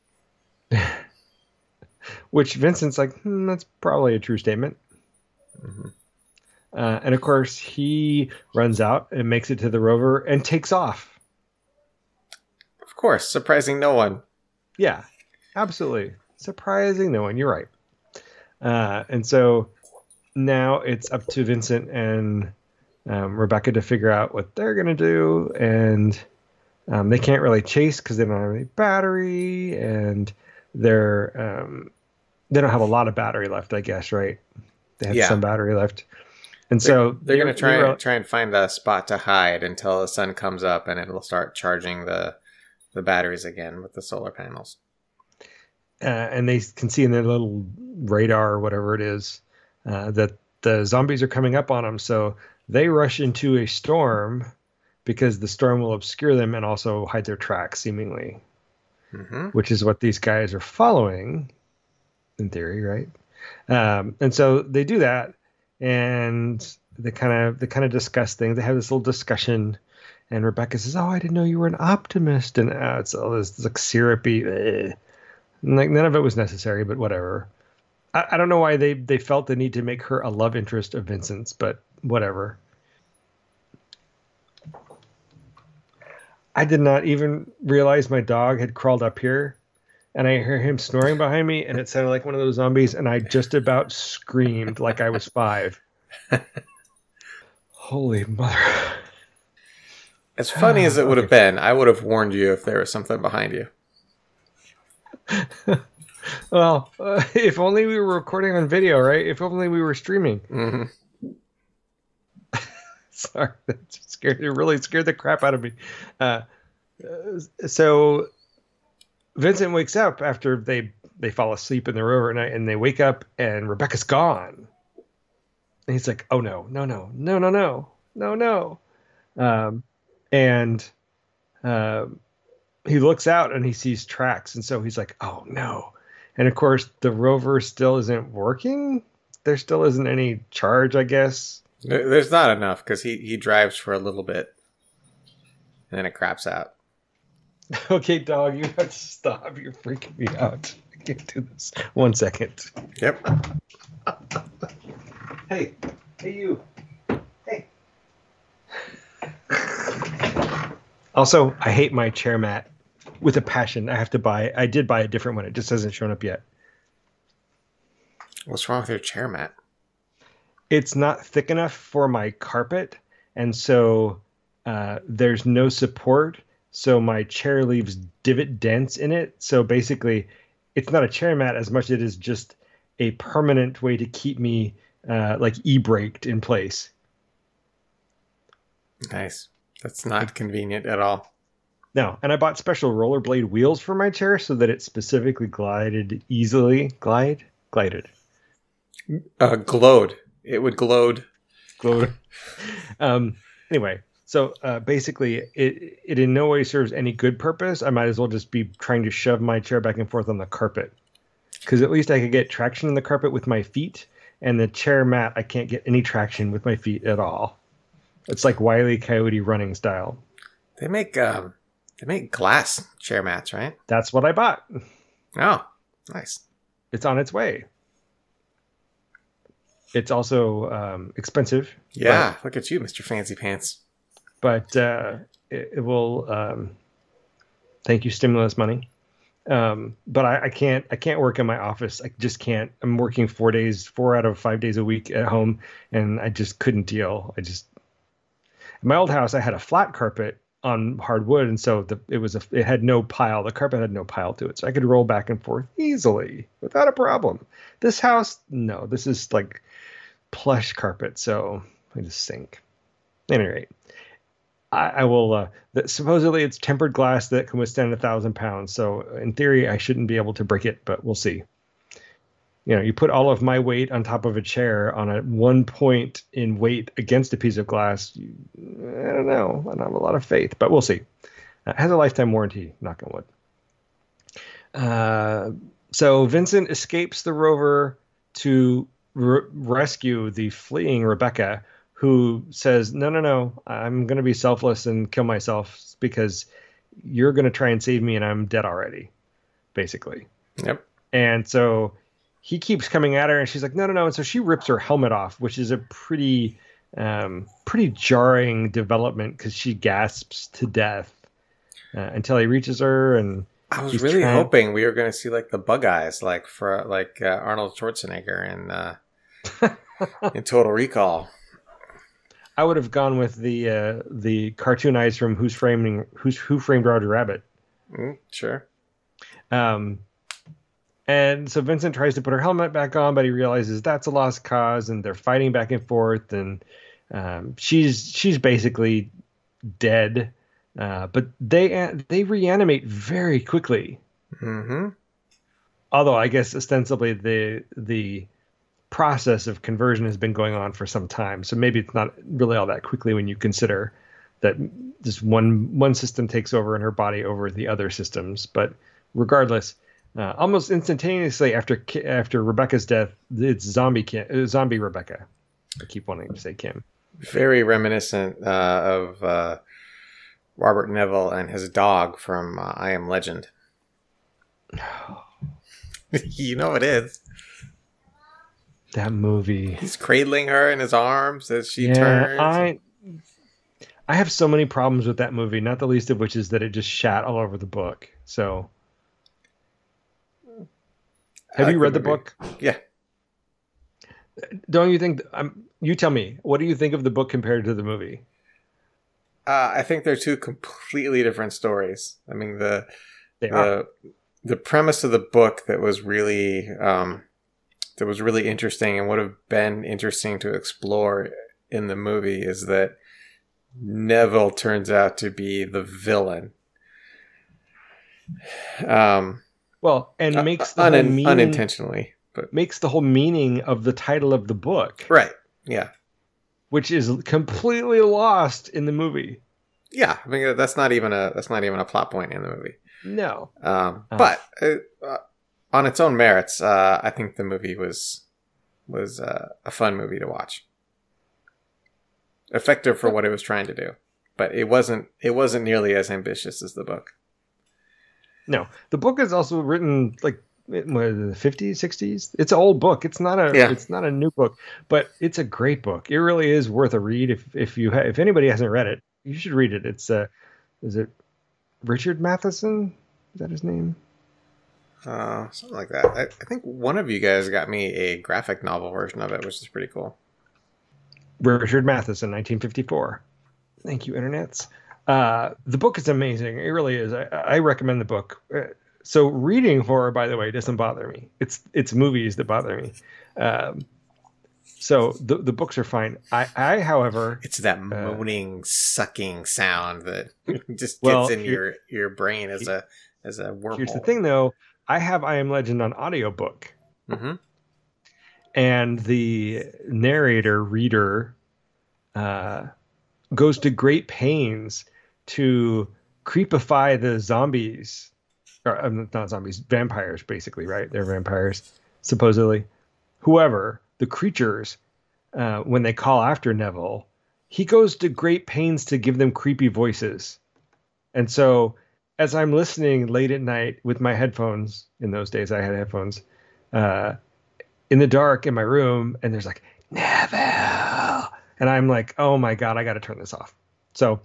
Which Vincent's like, hmm, that's probably a true statement. Mm-hmm. Uh, and of course, he runs out and makes it to the rover and takes off. Of course, surprising no one. Yeah, absolutely. Surprising no one. You're right. Uh, and so now it's up to Vincent and um, Rebecca to figure out what they're going to do. And um, they can't really chase because they don't have any battery. And they're um, they don't have a lot of battery left, I guess, right? They have Yeah. some battery left. And They're, so they're going to try they're- and try and find a spot to hide until the sun comes up, and it'll start charging the the batteries again with the solar panels. Uh, and they can see in their little radar or whatever it is uh, that the zombies are coming up on them. So they rush into a storm because the storm will obscure them and also hide their tracks, seemingly, Mm-hmm. which is what these guys are following, in theory, right? Um, and so they do that, and they kind of they kind of discuss things. They have this little discussion, and Rebecca says, "Oh, I didn't know you were an optimist," and uh, it's all this, this like syrupy. Ugh. Like none of it was necessary, but whatever. I, I don't know why they, they felt the need to make her a love interest of Vincent's, but whatever. I did not even realize my dog had crawled up here, and I hear him snoring behind me, and it sounded like one of those zombies, and I just about screamed like I was five. Holy mother. As funny as it would have been, I would have warned you if there was something behind you. Well, uh, if only we were recording on video, right? If only we were streaming. Mm-hmm. Sorry, that just scared it really scared the crap out of me. Uh, uh, so Vincent wakes up after they they fall asleep in the rover at night, and they wake up and Rebecca's gone. And he's like, "Oh no, no, no, no, no, no, no, no," um, and. Um, he looks out and he sees tracks, and so he's like, "Oh no!" And of course, the rover still isn't working. There still isn't any charge, I guess. There- There's not enough because he, he drives for a little bit, and then it craps out. Okay, dog, you have to stop. You're freaking me out. I can't do this. One second. Yep. Hey, hey, you. Hey. Also, I hate my chair mat with a passion. I have to buy. I did buy a different one. It just hasn't shown up yet. What's wrong with your chair mat? It's not thick enough for my carpet, and so uh, there's no support. So my chair leaves divot dents in it. So basically, it's not a chair mat as much as it is just a permanent way to keep me uh, like e-braked in place. Nice. That's not convenient at all. No, and I bought special rollerblade wheels for my chair so that it specifically glided easily. Glide? Glided. Uh, glowed. It would glowed. Glowed. um, anyway, so uh, basically, it it in no way serves any good purpose. I might as well just be trying to shove my chair back and forth on the carpet. Because at least I could get traction in the carpet with my feet, and the chair mat, I can't get any traction with my feet at all. It's like Wile E. Coyote running style. They make um, they make glass chair mats, right? That's what I bought. Oh, nice. It's on its way. It's also um, expensive. Yeah, look at you, Mister Fancy Pants. But, but uh, it, it will. Um, thank you, stimulus money. Um, but I, I can't. I can't work in my office. I just can't. I'm working four days, four out of five days a week at home, and I just couldn't deal. I just. In my old house, I had a flat carpet on hardwood, and so the, it was a, it had no pile. The carpet had no pile to it, so I could roll back and forth easily without a problem. This house, no, this is like plush carpet, so I just sink. At any rate, I, I will. Uh, the, supposedly, it's tempered glass that can withstand a thousand pounds. So in theory, I shouldn't be able to break it, but we'll see. you know, you put all of my weight on top of a chair on a one point in weight against a piece of glass. You, I don't know. I don't have a lot of faith, but we'll see. Uh, it has a lifetime warranty, knock on wood. Uh, so Vincent escapes the rover to re- rescue the fleeing Rebecca, who says, no, no, no, I'm going to be selfless and kill myself because you're going to try and save me and I'm dead already, basically. Yep. And so he keeps coming at her and she's like, no, no, no. And so she rips her helmet off, which is a pretty, um, pretty jarring development because she gasps to death uh, until he reaches her. And I was really trying... hoping we were going to see like the bug eyes, like for like uh, Arnold Schwarzenegger in, uh, in Total Recall. I would have gone with the uh, the cartoon eyes from Who's Framing Who's Who Framed Roger Rabbit. Mm, sure. Um, and so Vincent tries to put her helmet back on, but he realizes that's a lost cause, and they're fighting back and forth, and um, she's she's basically dead. Uh, but they they reanimate very quickly. Mm-hmm. Although I guess ostensibly the the process of conversion has been going on for some time, so maybe it's not really all that quickly when you consider that just one one system takes over in her body over the other systems. But regardless, uh, almost instantaneously after after Rebecca's death, it's zombie Kim, uh, zombie Rebecca. I keep wanting to say Kim. Very reminiscent uh, of uh, Robert Neville and his dog from uh, I Am Legend. You know it is. That movie. He's cradling her in his arms as she yeah, turns. I I have so many problems with that movie, not the least of which is that it just shat all over the book. So, have like you read the the book? Yeah. Don't you think? Um, you tell me. What do you think of the book compared to the movie? Uh, I think they're two completely different stories. I mean, the They the are. the premise of the book that was really um, that was really interesting and would have been interesting to explore in the movie is that Neville turns out to be the villain. Um, well, and makes the un- whole meaning, unintentionally, but makes the whole meaning of the title of the book, right? Yeah, which is completely lost in the movie. Yeah, I mean that's not even a that's not even a plot point in the movie. No, um, uh, but uh, on its own merits, uh, I think the movie was was uh, a fun movie to watch. Effective for what it was trying to do, but it wasn't it wasn't nearly as ambitious as the book. No, the book is also written like in the fifties, sixties. It's an old book. It's not a yeah. it's not a new book, but it's a great book. It really is worth a read. If if you ha- if anybody hasn't read it, you should read it. It's uh, is it Richard Matheson? Is that his name? Uh, something like that. I, I think one of you guys got me a graphic novel version of it, which is pretty cool. Richard Matheson, nineteen fifty-four. Thank you, internets. Uh, the book is amazing. It really is. I, I recommend the book. Uh, so reading horror, by the way, doesn't bother me. It's it's movies that bother me. Um, so the the books are fine. I, I however, it's that moaning, uh, sucking sound that just gets well, in your, your brain as a as a wormhole. Here's the thing, though. I have I Am Legend on audiobook. Mm-hmm. And the narrator, reader, uh, goes to great pains to creepify the zombies. Or um, not zombies, vampires, basically, right? They're vampires, supposedly. Whoever, the creatures, uh, when they call after Neville, he goes to great pains to give them creepy voices. And so, as I'm listening late at night with my headphones, in those days I had headphones, uh, in the dark in my room, and there's like, Neville! And I'm like, oh my God, I got to turn this off. So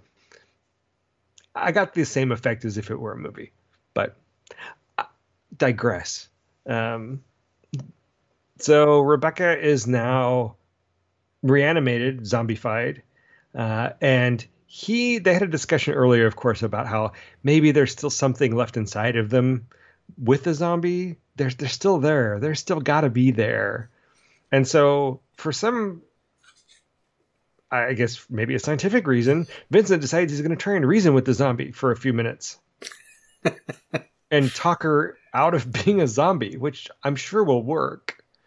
I got the same effect as if it were a movie, but I digress. Um, so Rebecca is now reanimated, zombified, uh, and he, they had a discussion earlier, of course, about how maybe there's still something left inside of them with the zombie. They're, they're still there. They're still got to be there. And so for some, I guess maybe a scientific reason, Vincent decides he's going to try and reason with the zombie for a few minutes and talk her out of being a zombie, which I'm sure will work.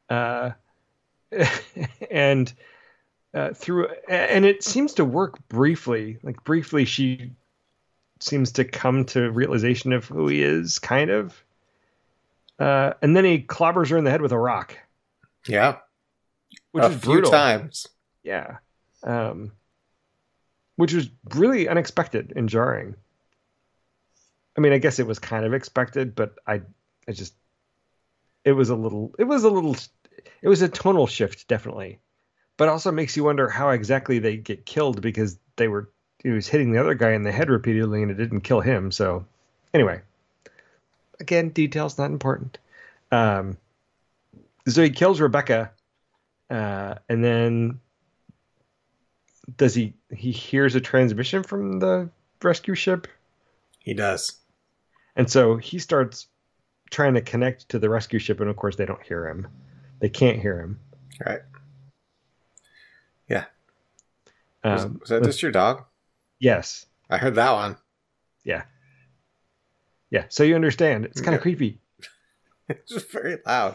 Uh, and uh, through and it seems to work briefly. Like briefly, she seems to come to realization of who he is, kind of. Uh, and then he clobbers her in the head with a rock. Yeah, which a is few brutal. times. Yeah, um, which was really unexpected and jarring. I mean, I guess it was kind of expected, but I, I just, it was a little, it was a little, it was a tonal shift, definitely, but also makes you wonder how exactly they get killed because they were, he was hitting the other guy in the head repeatedly and it didn't kill him. So, anyway, again, details not important. Um, so he kills Rebecca, uh, and then does he? He hears a transmission from the rescue ship. He does. And so he starts trying to connect to the rescue ship, and of course they don't hear him. They can't hear him. Right. Yeah. Um, was, was that just your dog? Yes. I heard that one. Yeah. Yeah. So you understand. It's kind of Yeah. creepy. It's just very loud.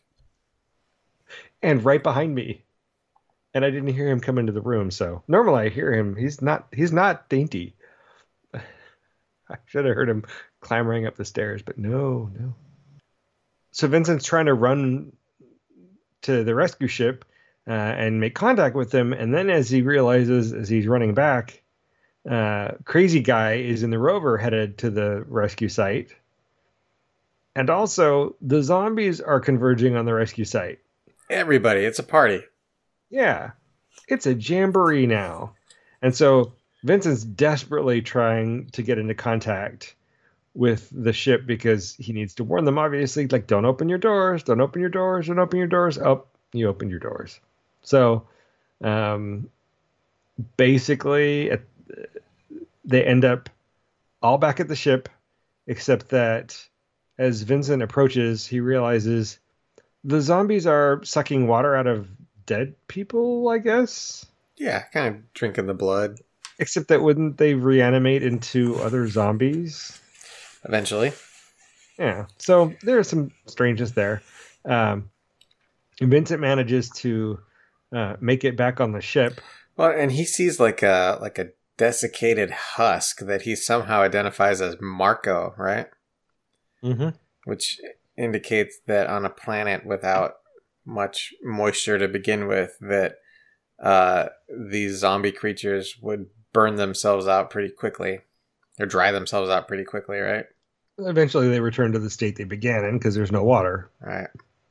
And right behind me. And I didn't hear him come into the room. So normally I hear him. He's not, he's not dainty. I should have heard him clambering up the stairs, but no, no. So Vincent's trying to run to the rescue ship uh, and make contact with them. And then as he realizes, as he's running back, uh, Crazy Guy is in the rover headed to the rescue site. And also, the zombies are converging on the rescue site. Everybody, it's a party. Yeah, it's a jamboree now. And so Vincent's desperately trying to get into contact with the ship because he needs to warn them, obviously, like, don't open your doors, don't open your doors, don't open your doors. Oh, you opened your doors. So um, basically, at, they end up all back at the ship, except that as Vincent approaches, he realizes the zombies are sucking water out of dead people, I guess. Yeah, kind of drinking the blood. Except that wouldn't they reanimate into other zombies? Eventually. Yeah. So there's some strangeness there. Um, Vincent manages to uh, make it back on the ship. Well, and he sees like a like a desiccated husk that he somehow identifies as Marco, right? Mm-hmm. Which indicates that on a planet without much moisture to begin with, that uh, these zombie creatures would burn themselves out pretty quickly, or dry themselves out pretty quickly, right? Eventually, they return to the state they began in because there's no water. Right.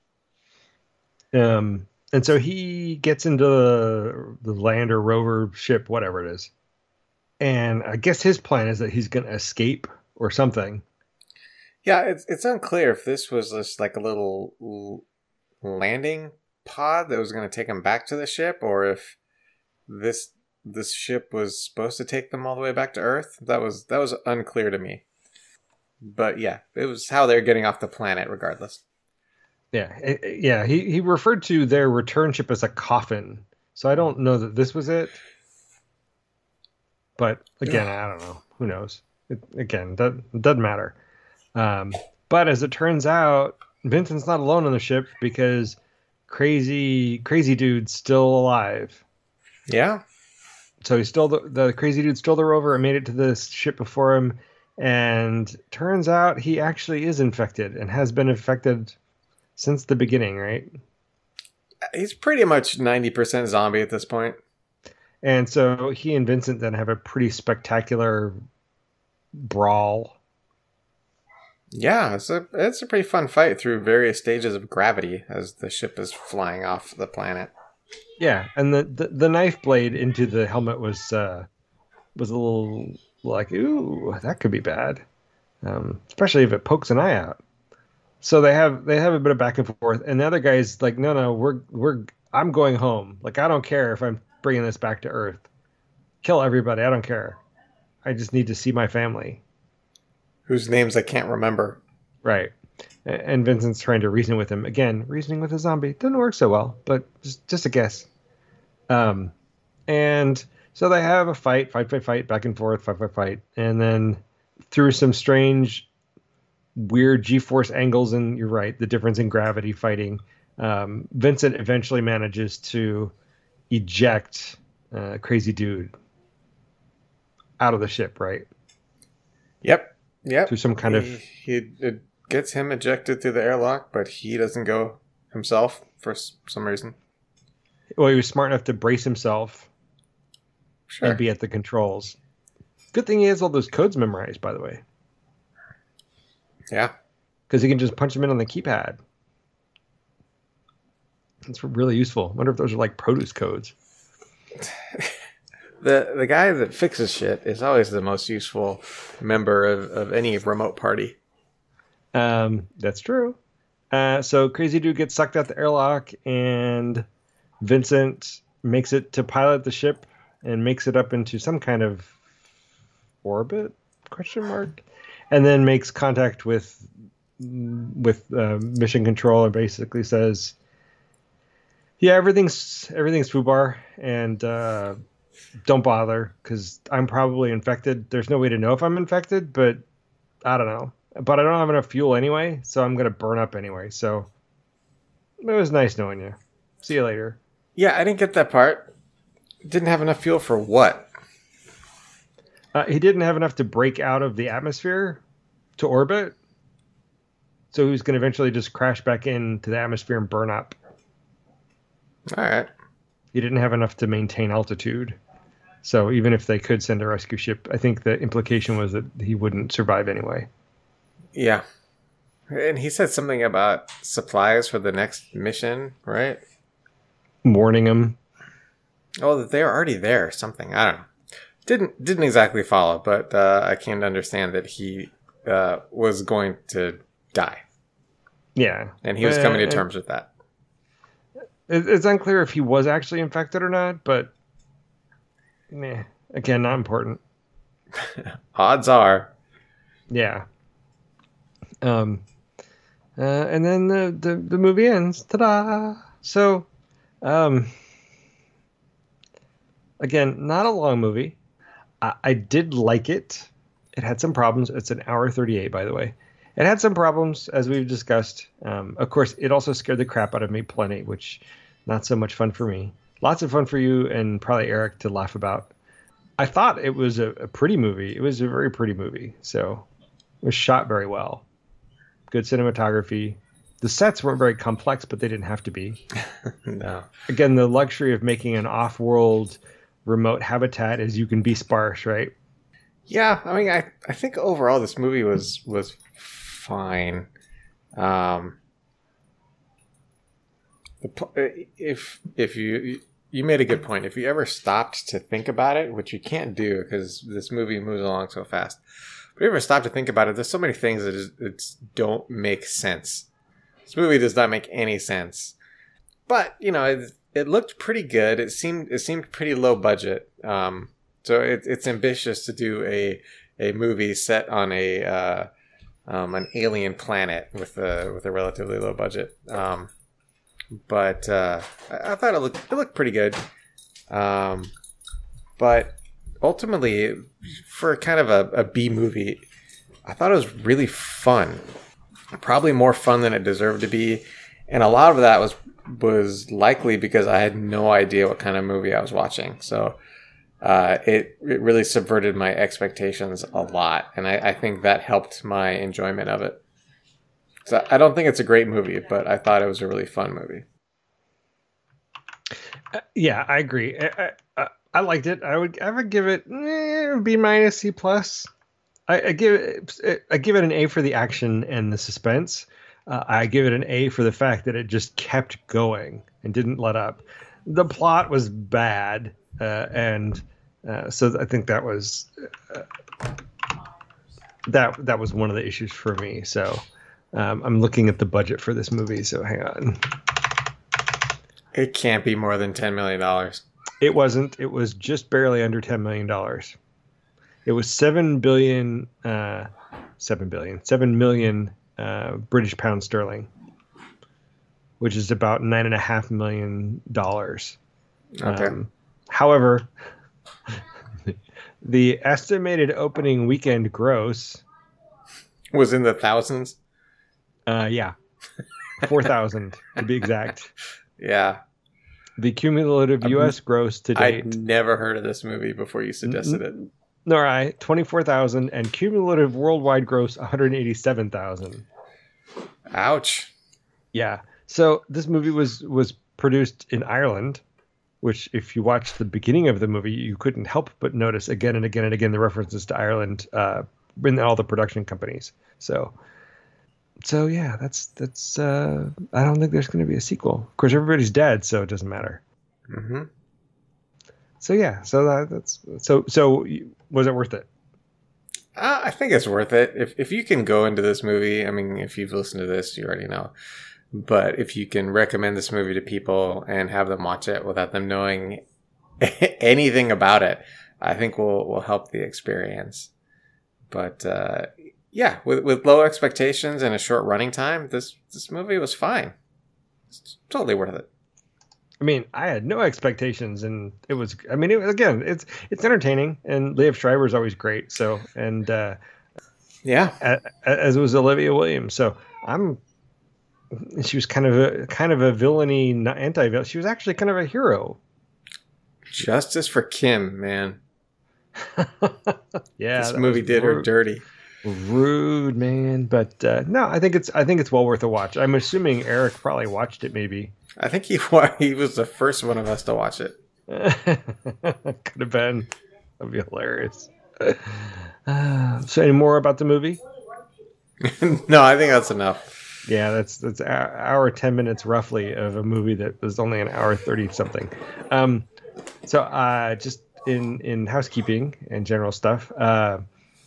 Um, and so he gets into the, the land or rover ship, whatever it is. And I guess his plan is that he's going to escape or something. Yeah, it's it's unclear if this was just like a little l- landing pod that was going to take him back to the ship, or if this this ship was supposed to take them all the way back to Earth. That was that was unclear to me. But yeah, it was how they're getting off the planet, regardless. Yeah, it- it- yeah. He he referred to their return ship as a coffin, so I don't know that this was it. But again, I don't know. Who knows? It, again, that it doesn't matter. Um, but as it turns out, Vincent's not alone on the ship because crazy crazy dude's still alive. Yeah. So he's still the, the crazy dude stole the rover and made it to the ship before him. And turns out he actually is infected and has been infected since the beginning, right? He's pretty much ninety percent zombie at this point. And so he and Vincent then have a pretty spectacular brawl. Yeah, it's a it's a pretty fun fight through various stages of gravity as the ship is flying off the planet. Yeah, and the, the, the knife blade into the helmet was uh, was a little like, ooh, that could be bad, um, especially if it pokes an eye out. So they have they have a bit of back and forth, and the other guy's like, no, no, we're we're I'm going home. Like, I don't care if I'm bringing this back to Earth. Kill everybody. I don't care. I just need to see my family. Whose names I can't remember. Right. And Vincent's trying to reason with him. Again, reasoning with a zombie doesn't work so well, but just, just a guess. Um, and so they have a fight, fight, fight, fight, back and forth, fight, fight, fight. And then through some strange, weird G-force angles, and you're right, the difference in gravity fighting, um, Vincent eventually manages to eject uh, Crazy Dude out of the ship, right? Yep. Yep. Through some kind he, of... He, it gets him ejected through the airlock, but he doesn't go himself for some reason. Well, he was smart enough to brace himself sure. and be at the controls. Good thing he has all those codes memorized, by the way. Yeah. Because he can just punch them in on the keypad. It's really useful. I wonder if those are like produce codes. the the guy that fixes shit is always the most useful member of, of any remote party. Um, that's true. Uh, so Crazy Dude gets sucked out the airlock, and Vincent makes it to pilot the ship and makes it up into some kind of orbit? Question mark. And then makes contact with with uh, mission control and basically says, "Yeah, everything's everything's foobar, and uh, don't bother because I'm probably infected. There's no way to know if I'm infected, but I don't know. But I don't have enough fuel anyway, so I'm gonna burn up anyway. So it was nice knowing you. See you later." Yeah, I didn't get that part. Didn't have enough fuel for what? Uh, he didn't have enough to break out of the atmosphere to orbit. So he was going to eventually just crash back into the atmosphere and burn up. All right. He didn't have enough to maintain altitude. So even if they could send a rescue ship, I think the implication was that he wouldn't survive anyway. Yeah. And he said something about supplies for the next mission, right? Warning him. Oh, that they're already there. Something. I don't know. Didn't didn't exactly follow, but uh, I came to understand that he uh, was going to die. Yeah. And he was uh, coming to terms with that. It's unclear if he was actually infected or not, but meh, again, not important. Odds are. Yeah. Um, uh, and then the, the, the movie ends. Ta-da! So, um, again, not a long movie. I, I did like it. It had some problems. It's an hour thirty-eight, by the way. It had some problems, as we've discussed. Um, of course, it also scared the crap out of me plenty, which not so much fun for me. Lots of fun for you and probably Eric to laugh about. I thought it was a, a pretty movie. It was a very pretty movie. So it was shot very well. Good cinematography. The sets weren't very complex, but they didn't have to be. No. Again, the luxury of making an off-world remote habitat is you can be sparse, right? Yeah, I mean, I, I think overall this movie was was fine. Um, the, if if you you made a good point, if you ever stopped to think about it, which you can't do because this movie moves along so fast, but if you ever stop to think about it, there's so many things that is, it's don't make sense. This movie does not make any sense, but you know it, it looked pretty good. It seemed it seemed pretty low budget. Um, So it, it's ambitious to do a a movie set on a uh, um, an alien planet with a with a relatively low budget. Um, but uh, I, I thought it looked it looked pretty good. Um, but ultimately, for kind of a, a B movie, I thought it was really fun. Probably more fun than it deserved to be, and a lot of that was was likely because I had no idea what kind of movie I was watching. So. Uh, it, it really subverted my expectations a lot, and I, I think that helped my enjoyment of it. So I don't think it's a great movie, but I thought it was a really fun movie. Uh, yeah, I agree. I, I, I liked it. I would I would give it eh, B minus, C plus. I, I give it I give it an A for the action and the suspense. Uh, I give it an A for the fact that it just kept going and didn't let up. The plot was bad. Uh, and uh, so I think that was uh, that that was one of the issues for me. So um, I'm looking at the budget for this movie. So hang on. It can't be more than ten million dollars. It wasn't. It was just barely under ten million dollars. It was seven billion, uh, seven billion, seven million uh, British pound sterling, which is about nine and a half million dollars. Okay. Um, However, the estimated opening weekend gross was in the thousands. Uh, yeah. four thousand to be exact. Yeah. The cumulative U S gross to date. I'd never heard of this movie before you suggested it. Nor I. twenty-four thousand, and cumulative worldwide gross one hundred eighty-seven thousand. Ouch. Yeah. So this movie was was produced in Ireland, which if you watch the beginning of the movie, you couldn't help but notice again and again and again the references to Ireland uh, in all the production companies. So, so yeah, that's that's. Uh, I don't think there's going to be a sequel. Of course, everybody's dead, so it doesn't matter. Mm-hmm. So yeah, so that, that's so so. Was it worth it? Uh, I think it's worth it. If if you can go into this movie, I mean, if you've listened to this, you already know. But if you can recommend this movie to people and have them watch it without them knowing anything about it, I think will will help the experience. But uh, yeah, with with low expectations and a short running time, this this movie was fine. It's totally worth it. I mean, I had no expectations, and it was. I mean, it, again, it's it's entertaining, and Liev Schreiber is always great. So, and uh, yeah, as, as was Olivia Williams. So, I'm. She was kind of a kind of a villainy, not anti-villain. She was actually kind of a hero. Justice for Kim, man. Yeah, this movie did rude. her dirty. Rude, man. But uh, no, I think it's I think it's well worth a watch. I'm assuming Eric probably watched it, maybe. I think he he was the first one of us to watch it. Could have been. That'd be hilarious. Uh, so, any more about the movie? No, I think that's enough. Yeah, that's that's an hour ten minutes roughly of a movie that was only an hour thirty something. Um, so, uh, just in in housekeeping and general stuff, uh,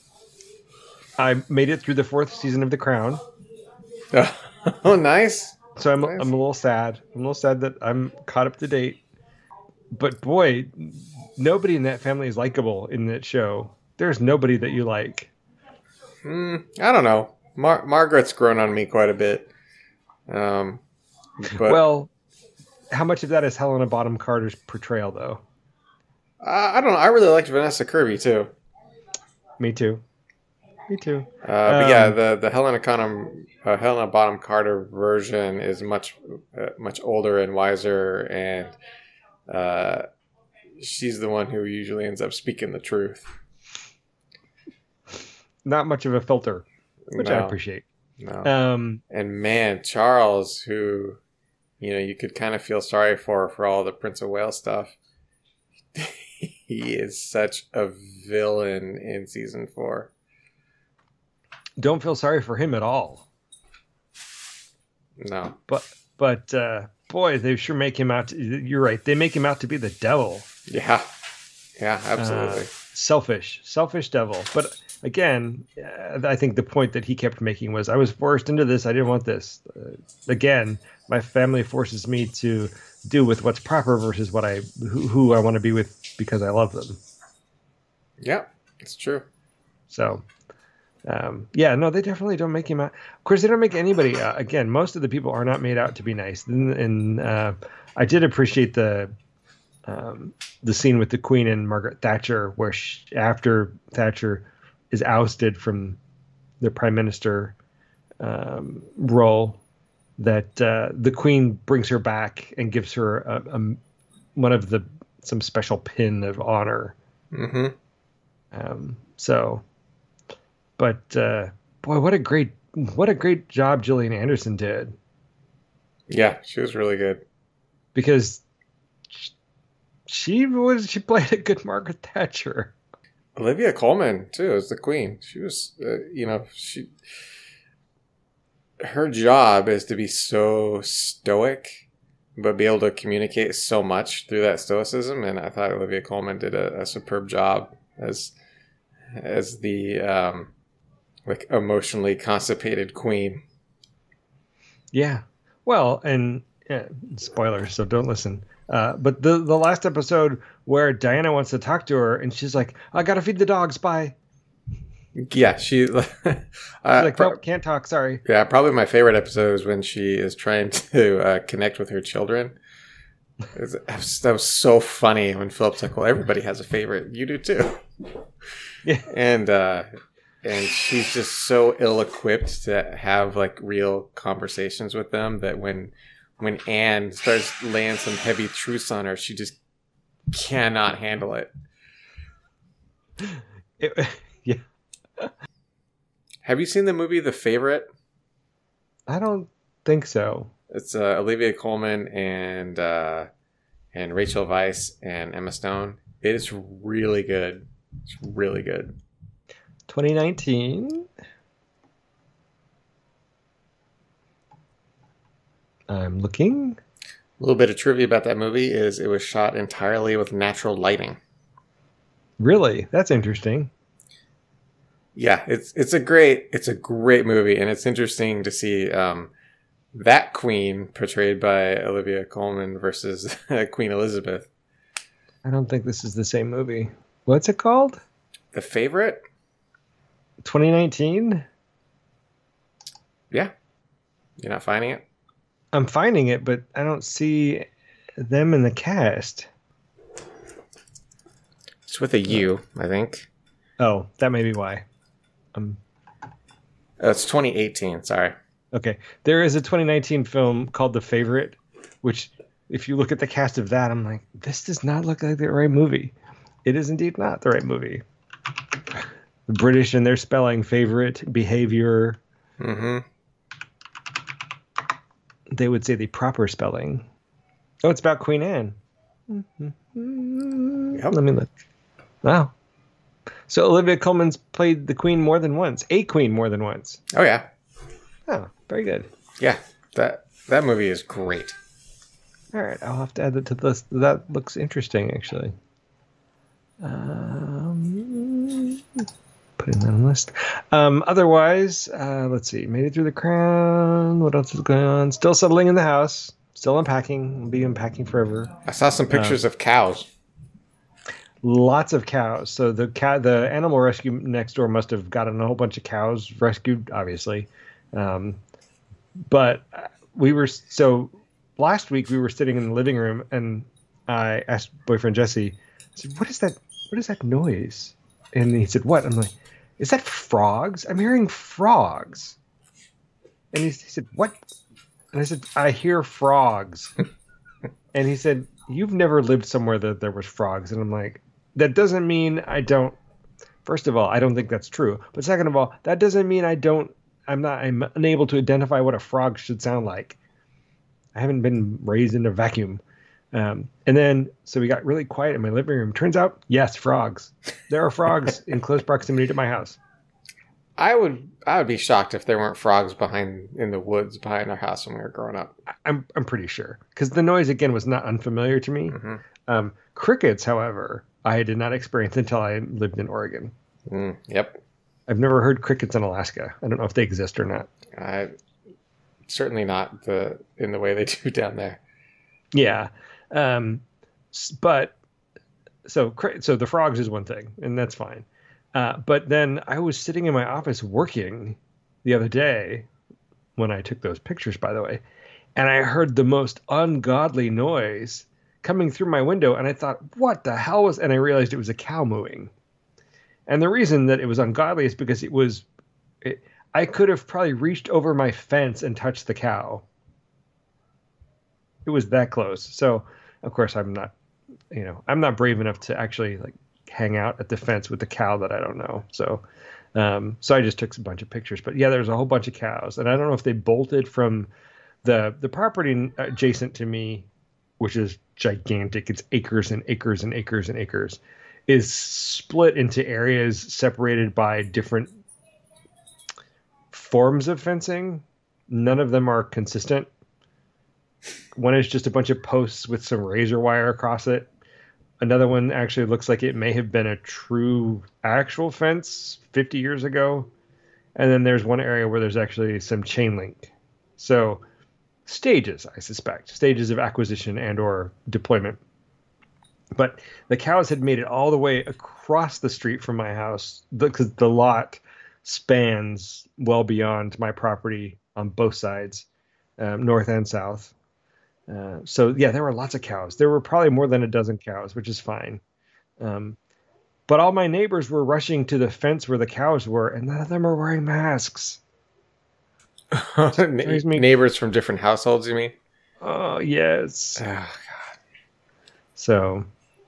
I made it through the fourth season of The Crown. Oh, nice. So I'm nice. I'm a little sad. I'm a little sad that I'm caught up to date. But boy, nobody in that family is likable in that show. There's nobody that you like. Mm, I don't know. Mar- Margaret's grown on me quite a bit. Um, but well, how much of that is Helena Bonham Carter's portrayal, though? Uh, I don't know. I really liked Vanessa Kirby too. Me too. Me too. Uh, but um, yeah, the the Helena Bonham uh, Helena Bonham Carter version is much uh, much older and wiser, and uh, she's the one who usually ends up speaking the truth. Not much of a filter, which no, I appreciate. No. Um, and man, Charles, who you know you could kind of feel sorry for for all the Prince of Wales stuff. He is such a villain in season four. Don't feel sorry for him at all. No. But but uh, boy, they sure make him out to, you're right. They make him out to be the devil. Yeah. Yeah, absolutely. Uh, selfish. Selfish devil. But again, uh, I think the point that he kept making was I was forced into this. I didn't want this. Uh, again, my family forces me to do with what's proper versus what I who, who I want to be with because I love them. Yeah, it's true. So, um, yeah, no, they definitely don't make him out. Of course, they don't make anybody. Uh, again, most of the people are not made out to be nice. And, and uh, I did appreciate the um, the scene with the Queen and Margaret Thatcher, where she, after Thatcher is ousted from the prime minister um, role, that uh, the Queen brings her back and gives her a, a, one of the some special pin of honor. Mm-hmm. Um, so, but uh, boy, what a great what a great job Gillian Anderson did. Yeah, she was really good because she, she was she played a good Margaret Thatcher. Olivia Colman too as the Queen. She was, uh, you know, she. Her job is to be so stoic, but be able to communicate so much through that stoicism. And I thought Olivia Colman did a, a superb job as as the um, like emotionally constipated Queen. Yeah, well, and yeah, spoilers, so don't listen. Uh, but the the last episode where Diana wants to talk to her, and she's like, "I gotta feed the dogs. Bye." Yeah, she uh, like pro- nope, can't talk. Sorry. Yeah, probably my favorite episode is when she is trying to uh, connect with her children. Was, that was so funny when Philip's like, "Well, everybody has a favorite. You do too." Yeah, and uh, and she's just so ill-equipped to have like real conversations with them that when when Anne starts laying some heavy truths on her, she just cannot handle it. it yeah. Have you seen the movie The Favorite? I don't think so. It's uh, Olivia Colman and uh, and Rachel Weisz and Emma Stone. It is really good. It's really good. twenty nineteen. I'm looking. A little bit of trivia about that movie is it was shot entirely with natural lighting. Really? That's interesting. Yeah, it's it's a great it's a great movie, and it's interesting to see um, that queen portrayed by Olivia Colman versus Queen Elizabeth. I don't think this is the same movie. What's it called? The Favorite? twenty nineteen? Yeah. You're not finding it? I'm finding it, but I don't see them in the cast. It's with a U, I think. Oh, that may be why. Um, Oh, it's twenty eighteen, sorry. okay. There is a twenty nineteen film called The Favorite, which, if you look at the cast of that, I'm like, this does not look like the right movie. It is indeed not the right movie. The British and their spelling, favorite, behavior. Mm-hmm. They would say the proper spelling. Oh, it's about Queen Anne. Mm-hmm. Yep. Let me look. Wow. So Olivia Colman's played the Queen more than once. A Queen more than once. Oh, yeah. Oh, very good. Yeah, that that movie is great. All right, I'll have to add that to the list. That looks interesting, actually. Um, putting that on the list. Um, otherwise, uh, let's see. Made it through the Crown. What else is going on? Still settling in the house. Still unpacking. Will be unpacking forever. I saw some pictures uh, of cows. Lots of cows. So the cat, the animal rescue next door must have gotten a whole bunch of cows rescued, obviously. Um, but we were so last week we were sitting in the living room, and I asked boyfriend Jesse, I said, "What is that? What is that noise?" And he said, "What?" I'm like, "Is that frogs? I'm hearing frogs." And he, he said, "What?" And I said, "I hear frogs." And he said, "You've never lived somewhere that there was frogs." And I'm like, that doesn't mean I don't. First of all, I don't think that's true. But second of all, that doesn't mean I don't. I'm not. I'm unable to identify what a frog should sound like. I haven't been raised in a vacuum. Um, and then, so we got really quiet in my living room. Turns out, yes, frogs. There are frogs in close proximity to my house. I would, I would be shocked if there weren't frogs behind in the woods behind our house when we were growing up. I'm, I'm pretty sure, because the noise again was not unfamiliar to me. Mm-hmm. Um, crickets, however, I did not experience until I lived in Oregon. Mm, yep. I've never heard crickets in Alaska. I don't know if they exist or not. Uh, certainly not the in the way they do down there. Yeah. Um, but so, so the frogs is one thing, and that's fine. Uh, but then I was sitting in my office working the other day when I took those pictures, by the way, and I heard the most ungodly noise coming through my window. And I thought, what the hell was, and I realized it was a cow mooing. And the reason that it was ungodly is because it was, it, I could have probably reached over my fence and touched the cow. It was that close. So, of course, I'm not, you know, I'm not brave enough to actually like hang out at the fence with the cow that I don't know. So, um, so I just took a bunch of pictures. But yeah, there's a whole bunch of cows, and I don't know if they bolted from the the property adjacent to me, which is gigantic. It's acres and acres and acres and acres, is split into areas separated by different forms of fencing. None of them are consistent. One is just a bunch of posts with some razor wire across it. Another one actually looks like it may have been a true actual fence fifty years ago. And then there's one area where there's actually some chain link. So stages, I suspect, stages of acquisition and or deployment. But the cows had made it all the way across the street from my house because the lot spans well beyond my property on both sides, um, north and south. Uh, so, yeah, there were lots of cows. There were probably more than a dozen cows, which is fine. Um, But all my neighbors were rushing to the fence where the cows were, and none of them are wearing masks. Ne- me- Neighbors from different households, you mean? Oh, yes. Oh, God. So,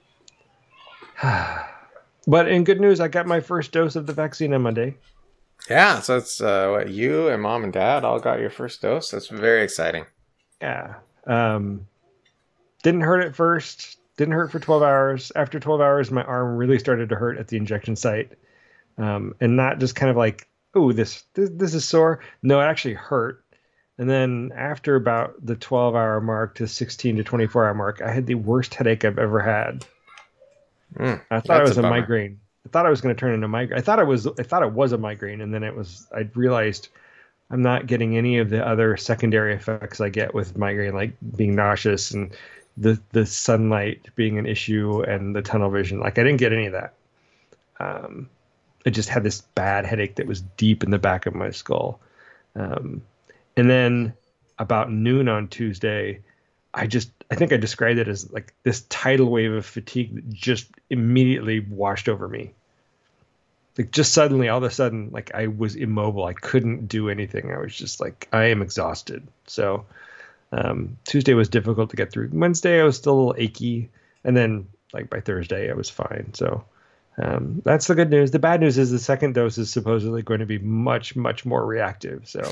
but in good news, I got my first dose of the vaccine on Monday. Yeah, so it's uh, what, you and mom and dad all got your first dose. That's very exciting. Yeah. Um, didn't hurt at first. Didn't hurt for twelve hours. After twelve hours, my arm really started to hurt at the injection site. Um, and not just kind of like, oh, this, this this is sore. No, it actually hurt. And then after about the twelve hour mark to sixteen to twenty-four hour mark, I had the worst headache I've ever had. Mm, I thought it was a a, bummer. migraine. I thought I was going to turn into migraine. I thought it was. I thought it was a migraine, and then it was. I realized I'm not getting any of the other secondary effects I get with migraine, like being nauseous and the the sunlight being an issue and the tunnel vision. Like I didn't get any of that. Um, I just had this bad headache that was deep in the back of my skull. Um, and then about noon on Tuesday, I just, I think I described it as like this tidal wave of fatigue that just immediately washed over me. Like just suddenly, all of a sudden, like I was immobile. I couldn't do anything. I was just like, I am exhausted. So um, Tuesday was difficult to get through. Wednesday, I was still a little achy. And then like by Thursday, I was fine. So um, that's the good news. The bad news is the second dose is supposedly going to be much, much more reactive. So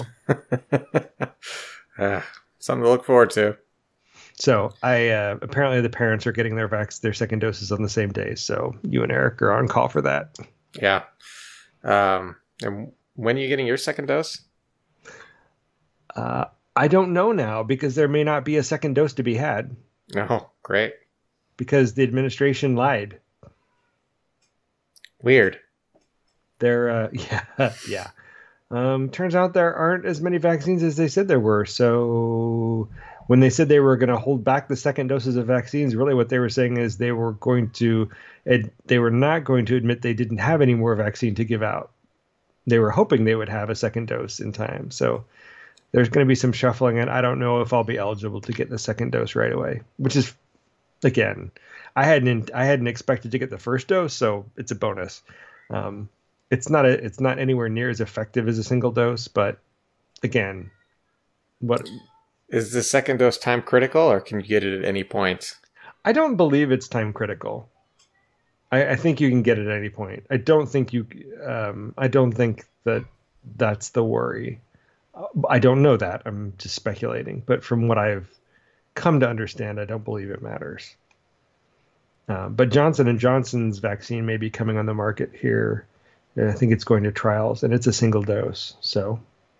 uh, something to look forward to. So I uh, apparently the parents are getting their vac- their second doses on the same day. So you and Eric are on call for that. Yeah. Um, and when are you getting your second dose? Uh, I don't know now because there may not be a second dose to be had Oh, great. because the administration lied. Weird. There, uh, yeah, yeah. Um, turns out there aren't as many vaccines as they said there were. So when they said they were going to hold back the second doses of vaccines, really what they were saying is they were going to, ad- they were not going to admit they didn't have any more vaccine to give out. They were hoping they would have a second dose in time. So there's going to be some shuffling, and I don't know if I'll be eligible to get the second dose right away, which is, again, I hadn't, I hadn't expected to get the first dose, so it's a bonus. Um, it's not a, it's not anywhere near as effective as a single dose, but again, what Is the second dose time critical, or can you get it at any point? I don't believe it's time critical. I, I think you can get it at any point. I don't think you, um, I don't think that that's the worry. I don't know that. I'm just speculating, but from what I've come to understand, I don't believe it matters. Uh, but Johnson and Johnson's vaccine may be coming on the market here. I think it's going to trials, and it's a single dose. So,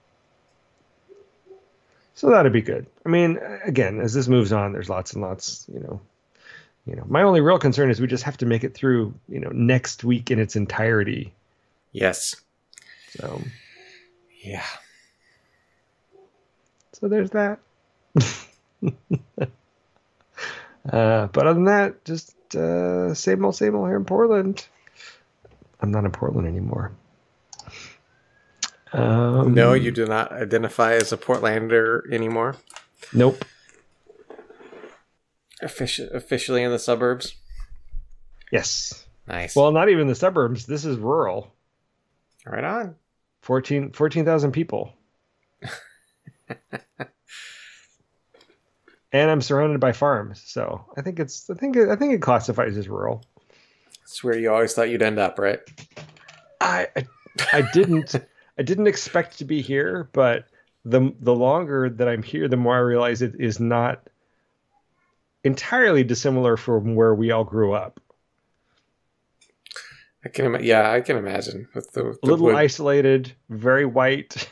so that'd be good. I mean, again, as this moves on, there's lots and lots. You know, you know. My only real concern is we just have to make it through. You know, next week in its entirety. Yes. So, Yeah. so there's that. uh, but other than that, just uh, same old, same old here in Portland. I'm not in Portland anymore. Um, No, you do not identify as a Portlander anymore. Nope. Offici- officially in the suburbs. Yes. Nice. Well, not even the suburbs. This is rural. Right on. fourteen thousand people. And I'm surrounded by farms, so I think it's I think it, I think it classifies as rural. That's where you always thought you'd end up, right? I I, I didn't I didn't expect to be here, but the the longer that I'm here, the more I realize it is not entirely dissimilar from where we all grew up. I can, ima- yeah, I can imagine with the, A the little wood. isolated, very white.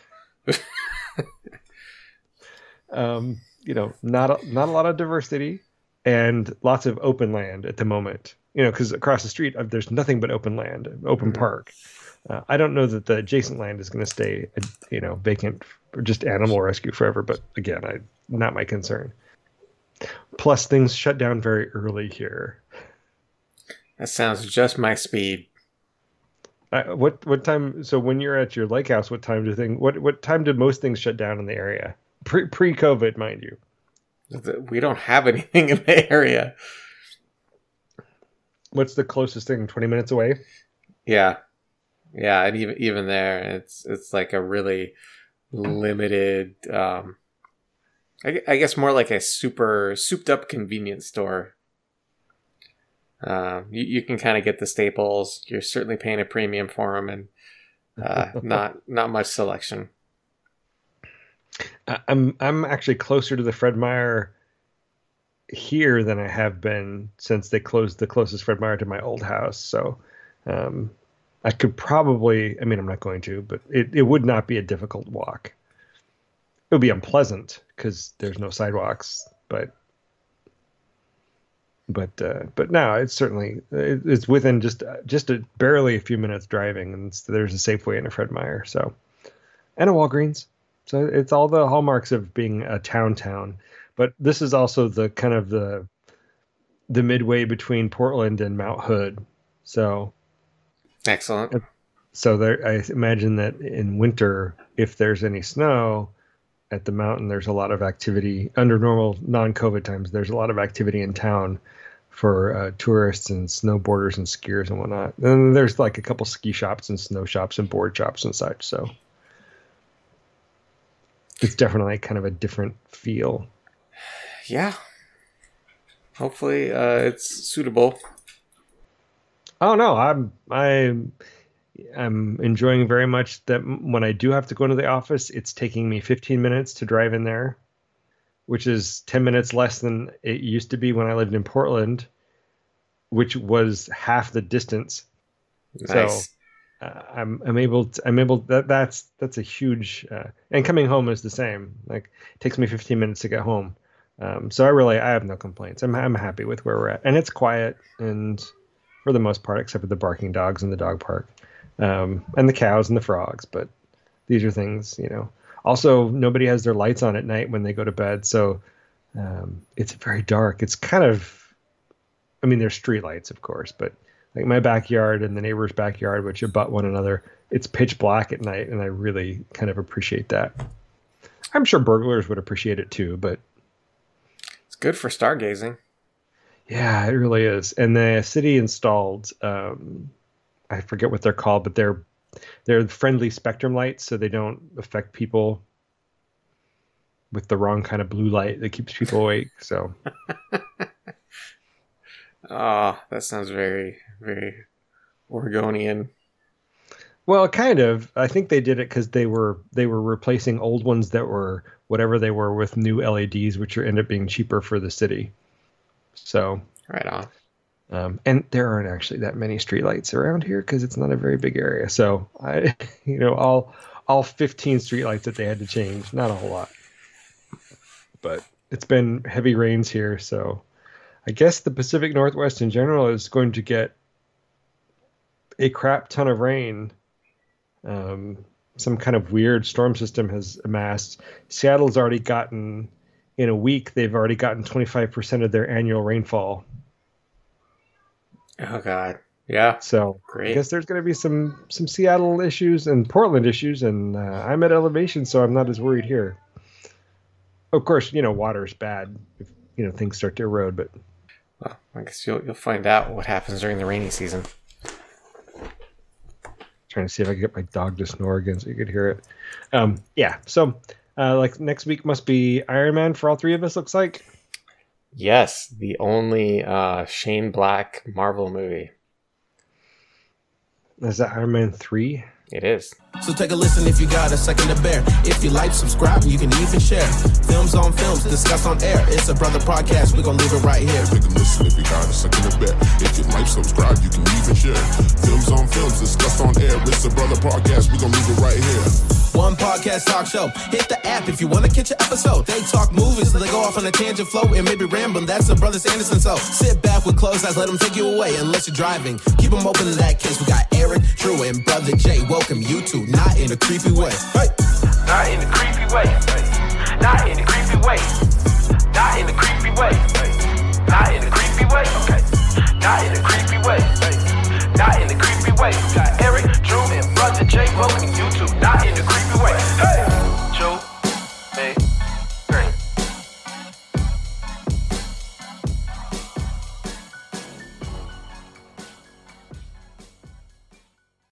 um, you know, not a, not a lot of diversity, and lots of open land at the moment. You know, because across the street uh, there's nothing but open land, open Mhm. park. Uh, I don't know that the adjacent land is going to stay, uh, you know, vacant or just animal rescue forever. But again, I not my concern. Plus, things shut down very early here. That sounds just my speed. Uh, what what time? So when you're at your lake house, what time do thing? What what time did most things shut down in the area? Pre pre COVID, mind you. We don't have anything in the area. what's the closest thing? twenty minutes away? Yeah. Yeah, and even even there, it's it's like a really limited, um, I, I guess more like a super souped up convenience store. Uh, you, you can kind of get the staples. You're certainly paying a premium for them, and uh, not not much selection. I'm I'm actually closer to the Fred Meyer here than I have been since they closed the closest Fred Meyer to my old house. So. Um, I could probably, I mean, I'm not going to, but it, it would not be a difficult walk. It would be unpleasant because there's no sidewalks, but, but, uh, but no, it's certainly, it, it's within just, just a, barely a few minutes driving, and it's, there's a Safeway and a Fred Meyer. So, and a Walgreens. So it's all the hallmarks of being a town town, but this is also the kind of the, the midway between Portland and Mount Hood. So, excellent. So there, I imagine that in winter, if there's any snow at the mountain, there's a lot of activity under normal non-COVID times. There's a lot of activity in town for uh, tourists and snowboarders and skiers and whatnot. And there's like a couple ski shops and snow shops and board shops and such. So it's definitely kind of a different feel. Yeah. Hopefully uh, it's suitable. Oh no, I'm I'm I'm enjoying very much that when I do have to go into the office, it's taking me fifteen minutes to drive in there, which is ten minutes less than it used to be when I lived in Portland, which was half the distance. Nice. So uh, I'm I'm able to, I'm able that that's that's a huge uh, and coming home is the same. Like it takes me fifteen minutes to get home. Um, so I really I have no complaints. I'm I'm happy with where we're at, and it's quiet and. For the most part, except for the barking dogs in the dog park, um, and the cows and the frogs. But these are things, you know. Also, nobody has their lights on at night when they go to bed, so um, it's very dark. It's kind of, I mean, there's street lights, of course, but like my backyard and the neighbor's backyard, which abut one another, it's pitch black at night, and I really kind of appreciate that. I'm sure burglars would appreciate it too, but it's good for stargazing. Yeah, it really is. And the city installed, um, I forget what they're called, but they're they're friendly spectrum lights, so they don't affect people with the wrong kind of blue light that keeps people awake. So, oh, that sounds very, very Oregonian. Well, kind of. I think they did it because they were they were replacing old ones that were whatever they were with new L E Ds, which are end up being cheaper for the city. So right on. Um, and there aren't actually that many streetlights around here because it's not a very big area. So I, you know, all all fifteen streetlights that they had to change, not a whole lot. But it's been heavy rains here, so I guess the Pacific Northwest in general is going to get a crap ton of rain. Um, some kind of weird storm system has amassed. Seattle's already gotten. In a week, they've already gotten twenty-five percent of their annual rainfall. Oh, God. Yeah. So great. I guess there's going to be some some Seattle issues and Portland issues, and uh, I'm at elevation, so I'm not as worried here. Of course, you know, water's bad if, you know, things start to erode, but... Well, I guess you'll, you'll find out what happens during the rainy season. Trying to see if I can get my dog to snore again so you could hear it. Um, yeah, so... Uh, like next week must be Iron Man for all three of us, looks like. Yes, the only uh, Shane Black Marvel movie. Is that Iron Man three? It is. So take a listen if you got a second to bear. If you like, subscribe, you can even share. Films on films, discussed on air. It's a brother podcast, we're gonna leave it right here. Take a listen if you got a second to bear. If you like, subscribe, you can even share. Films on films, discussed on air. It's a brother podcast, we're gonna leave it right here. One podcast talk show. Hit the app if you want to catch an episode. They talk movies, they go off on a tangent flow and maybe rambling. That's the Brothers Anderson. So sit back with closed eyes, let them take you away. Unless you're driving, keep them open in that case. We got Eric, Drew, and Brother Jay. Welcome you to Not in a Creepy Way. Hey. Not in a creepy way. Not in a creepy way.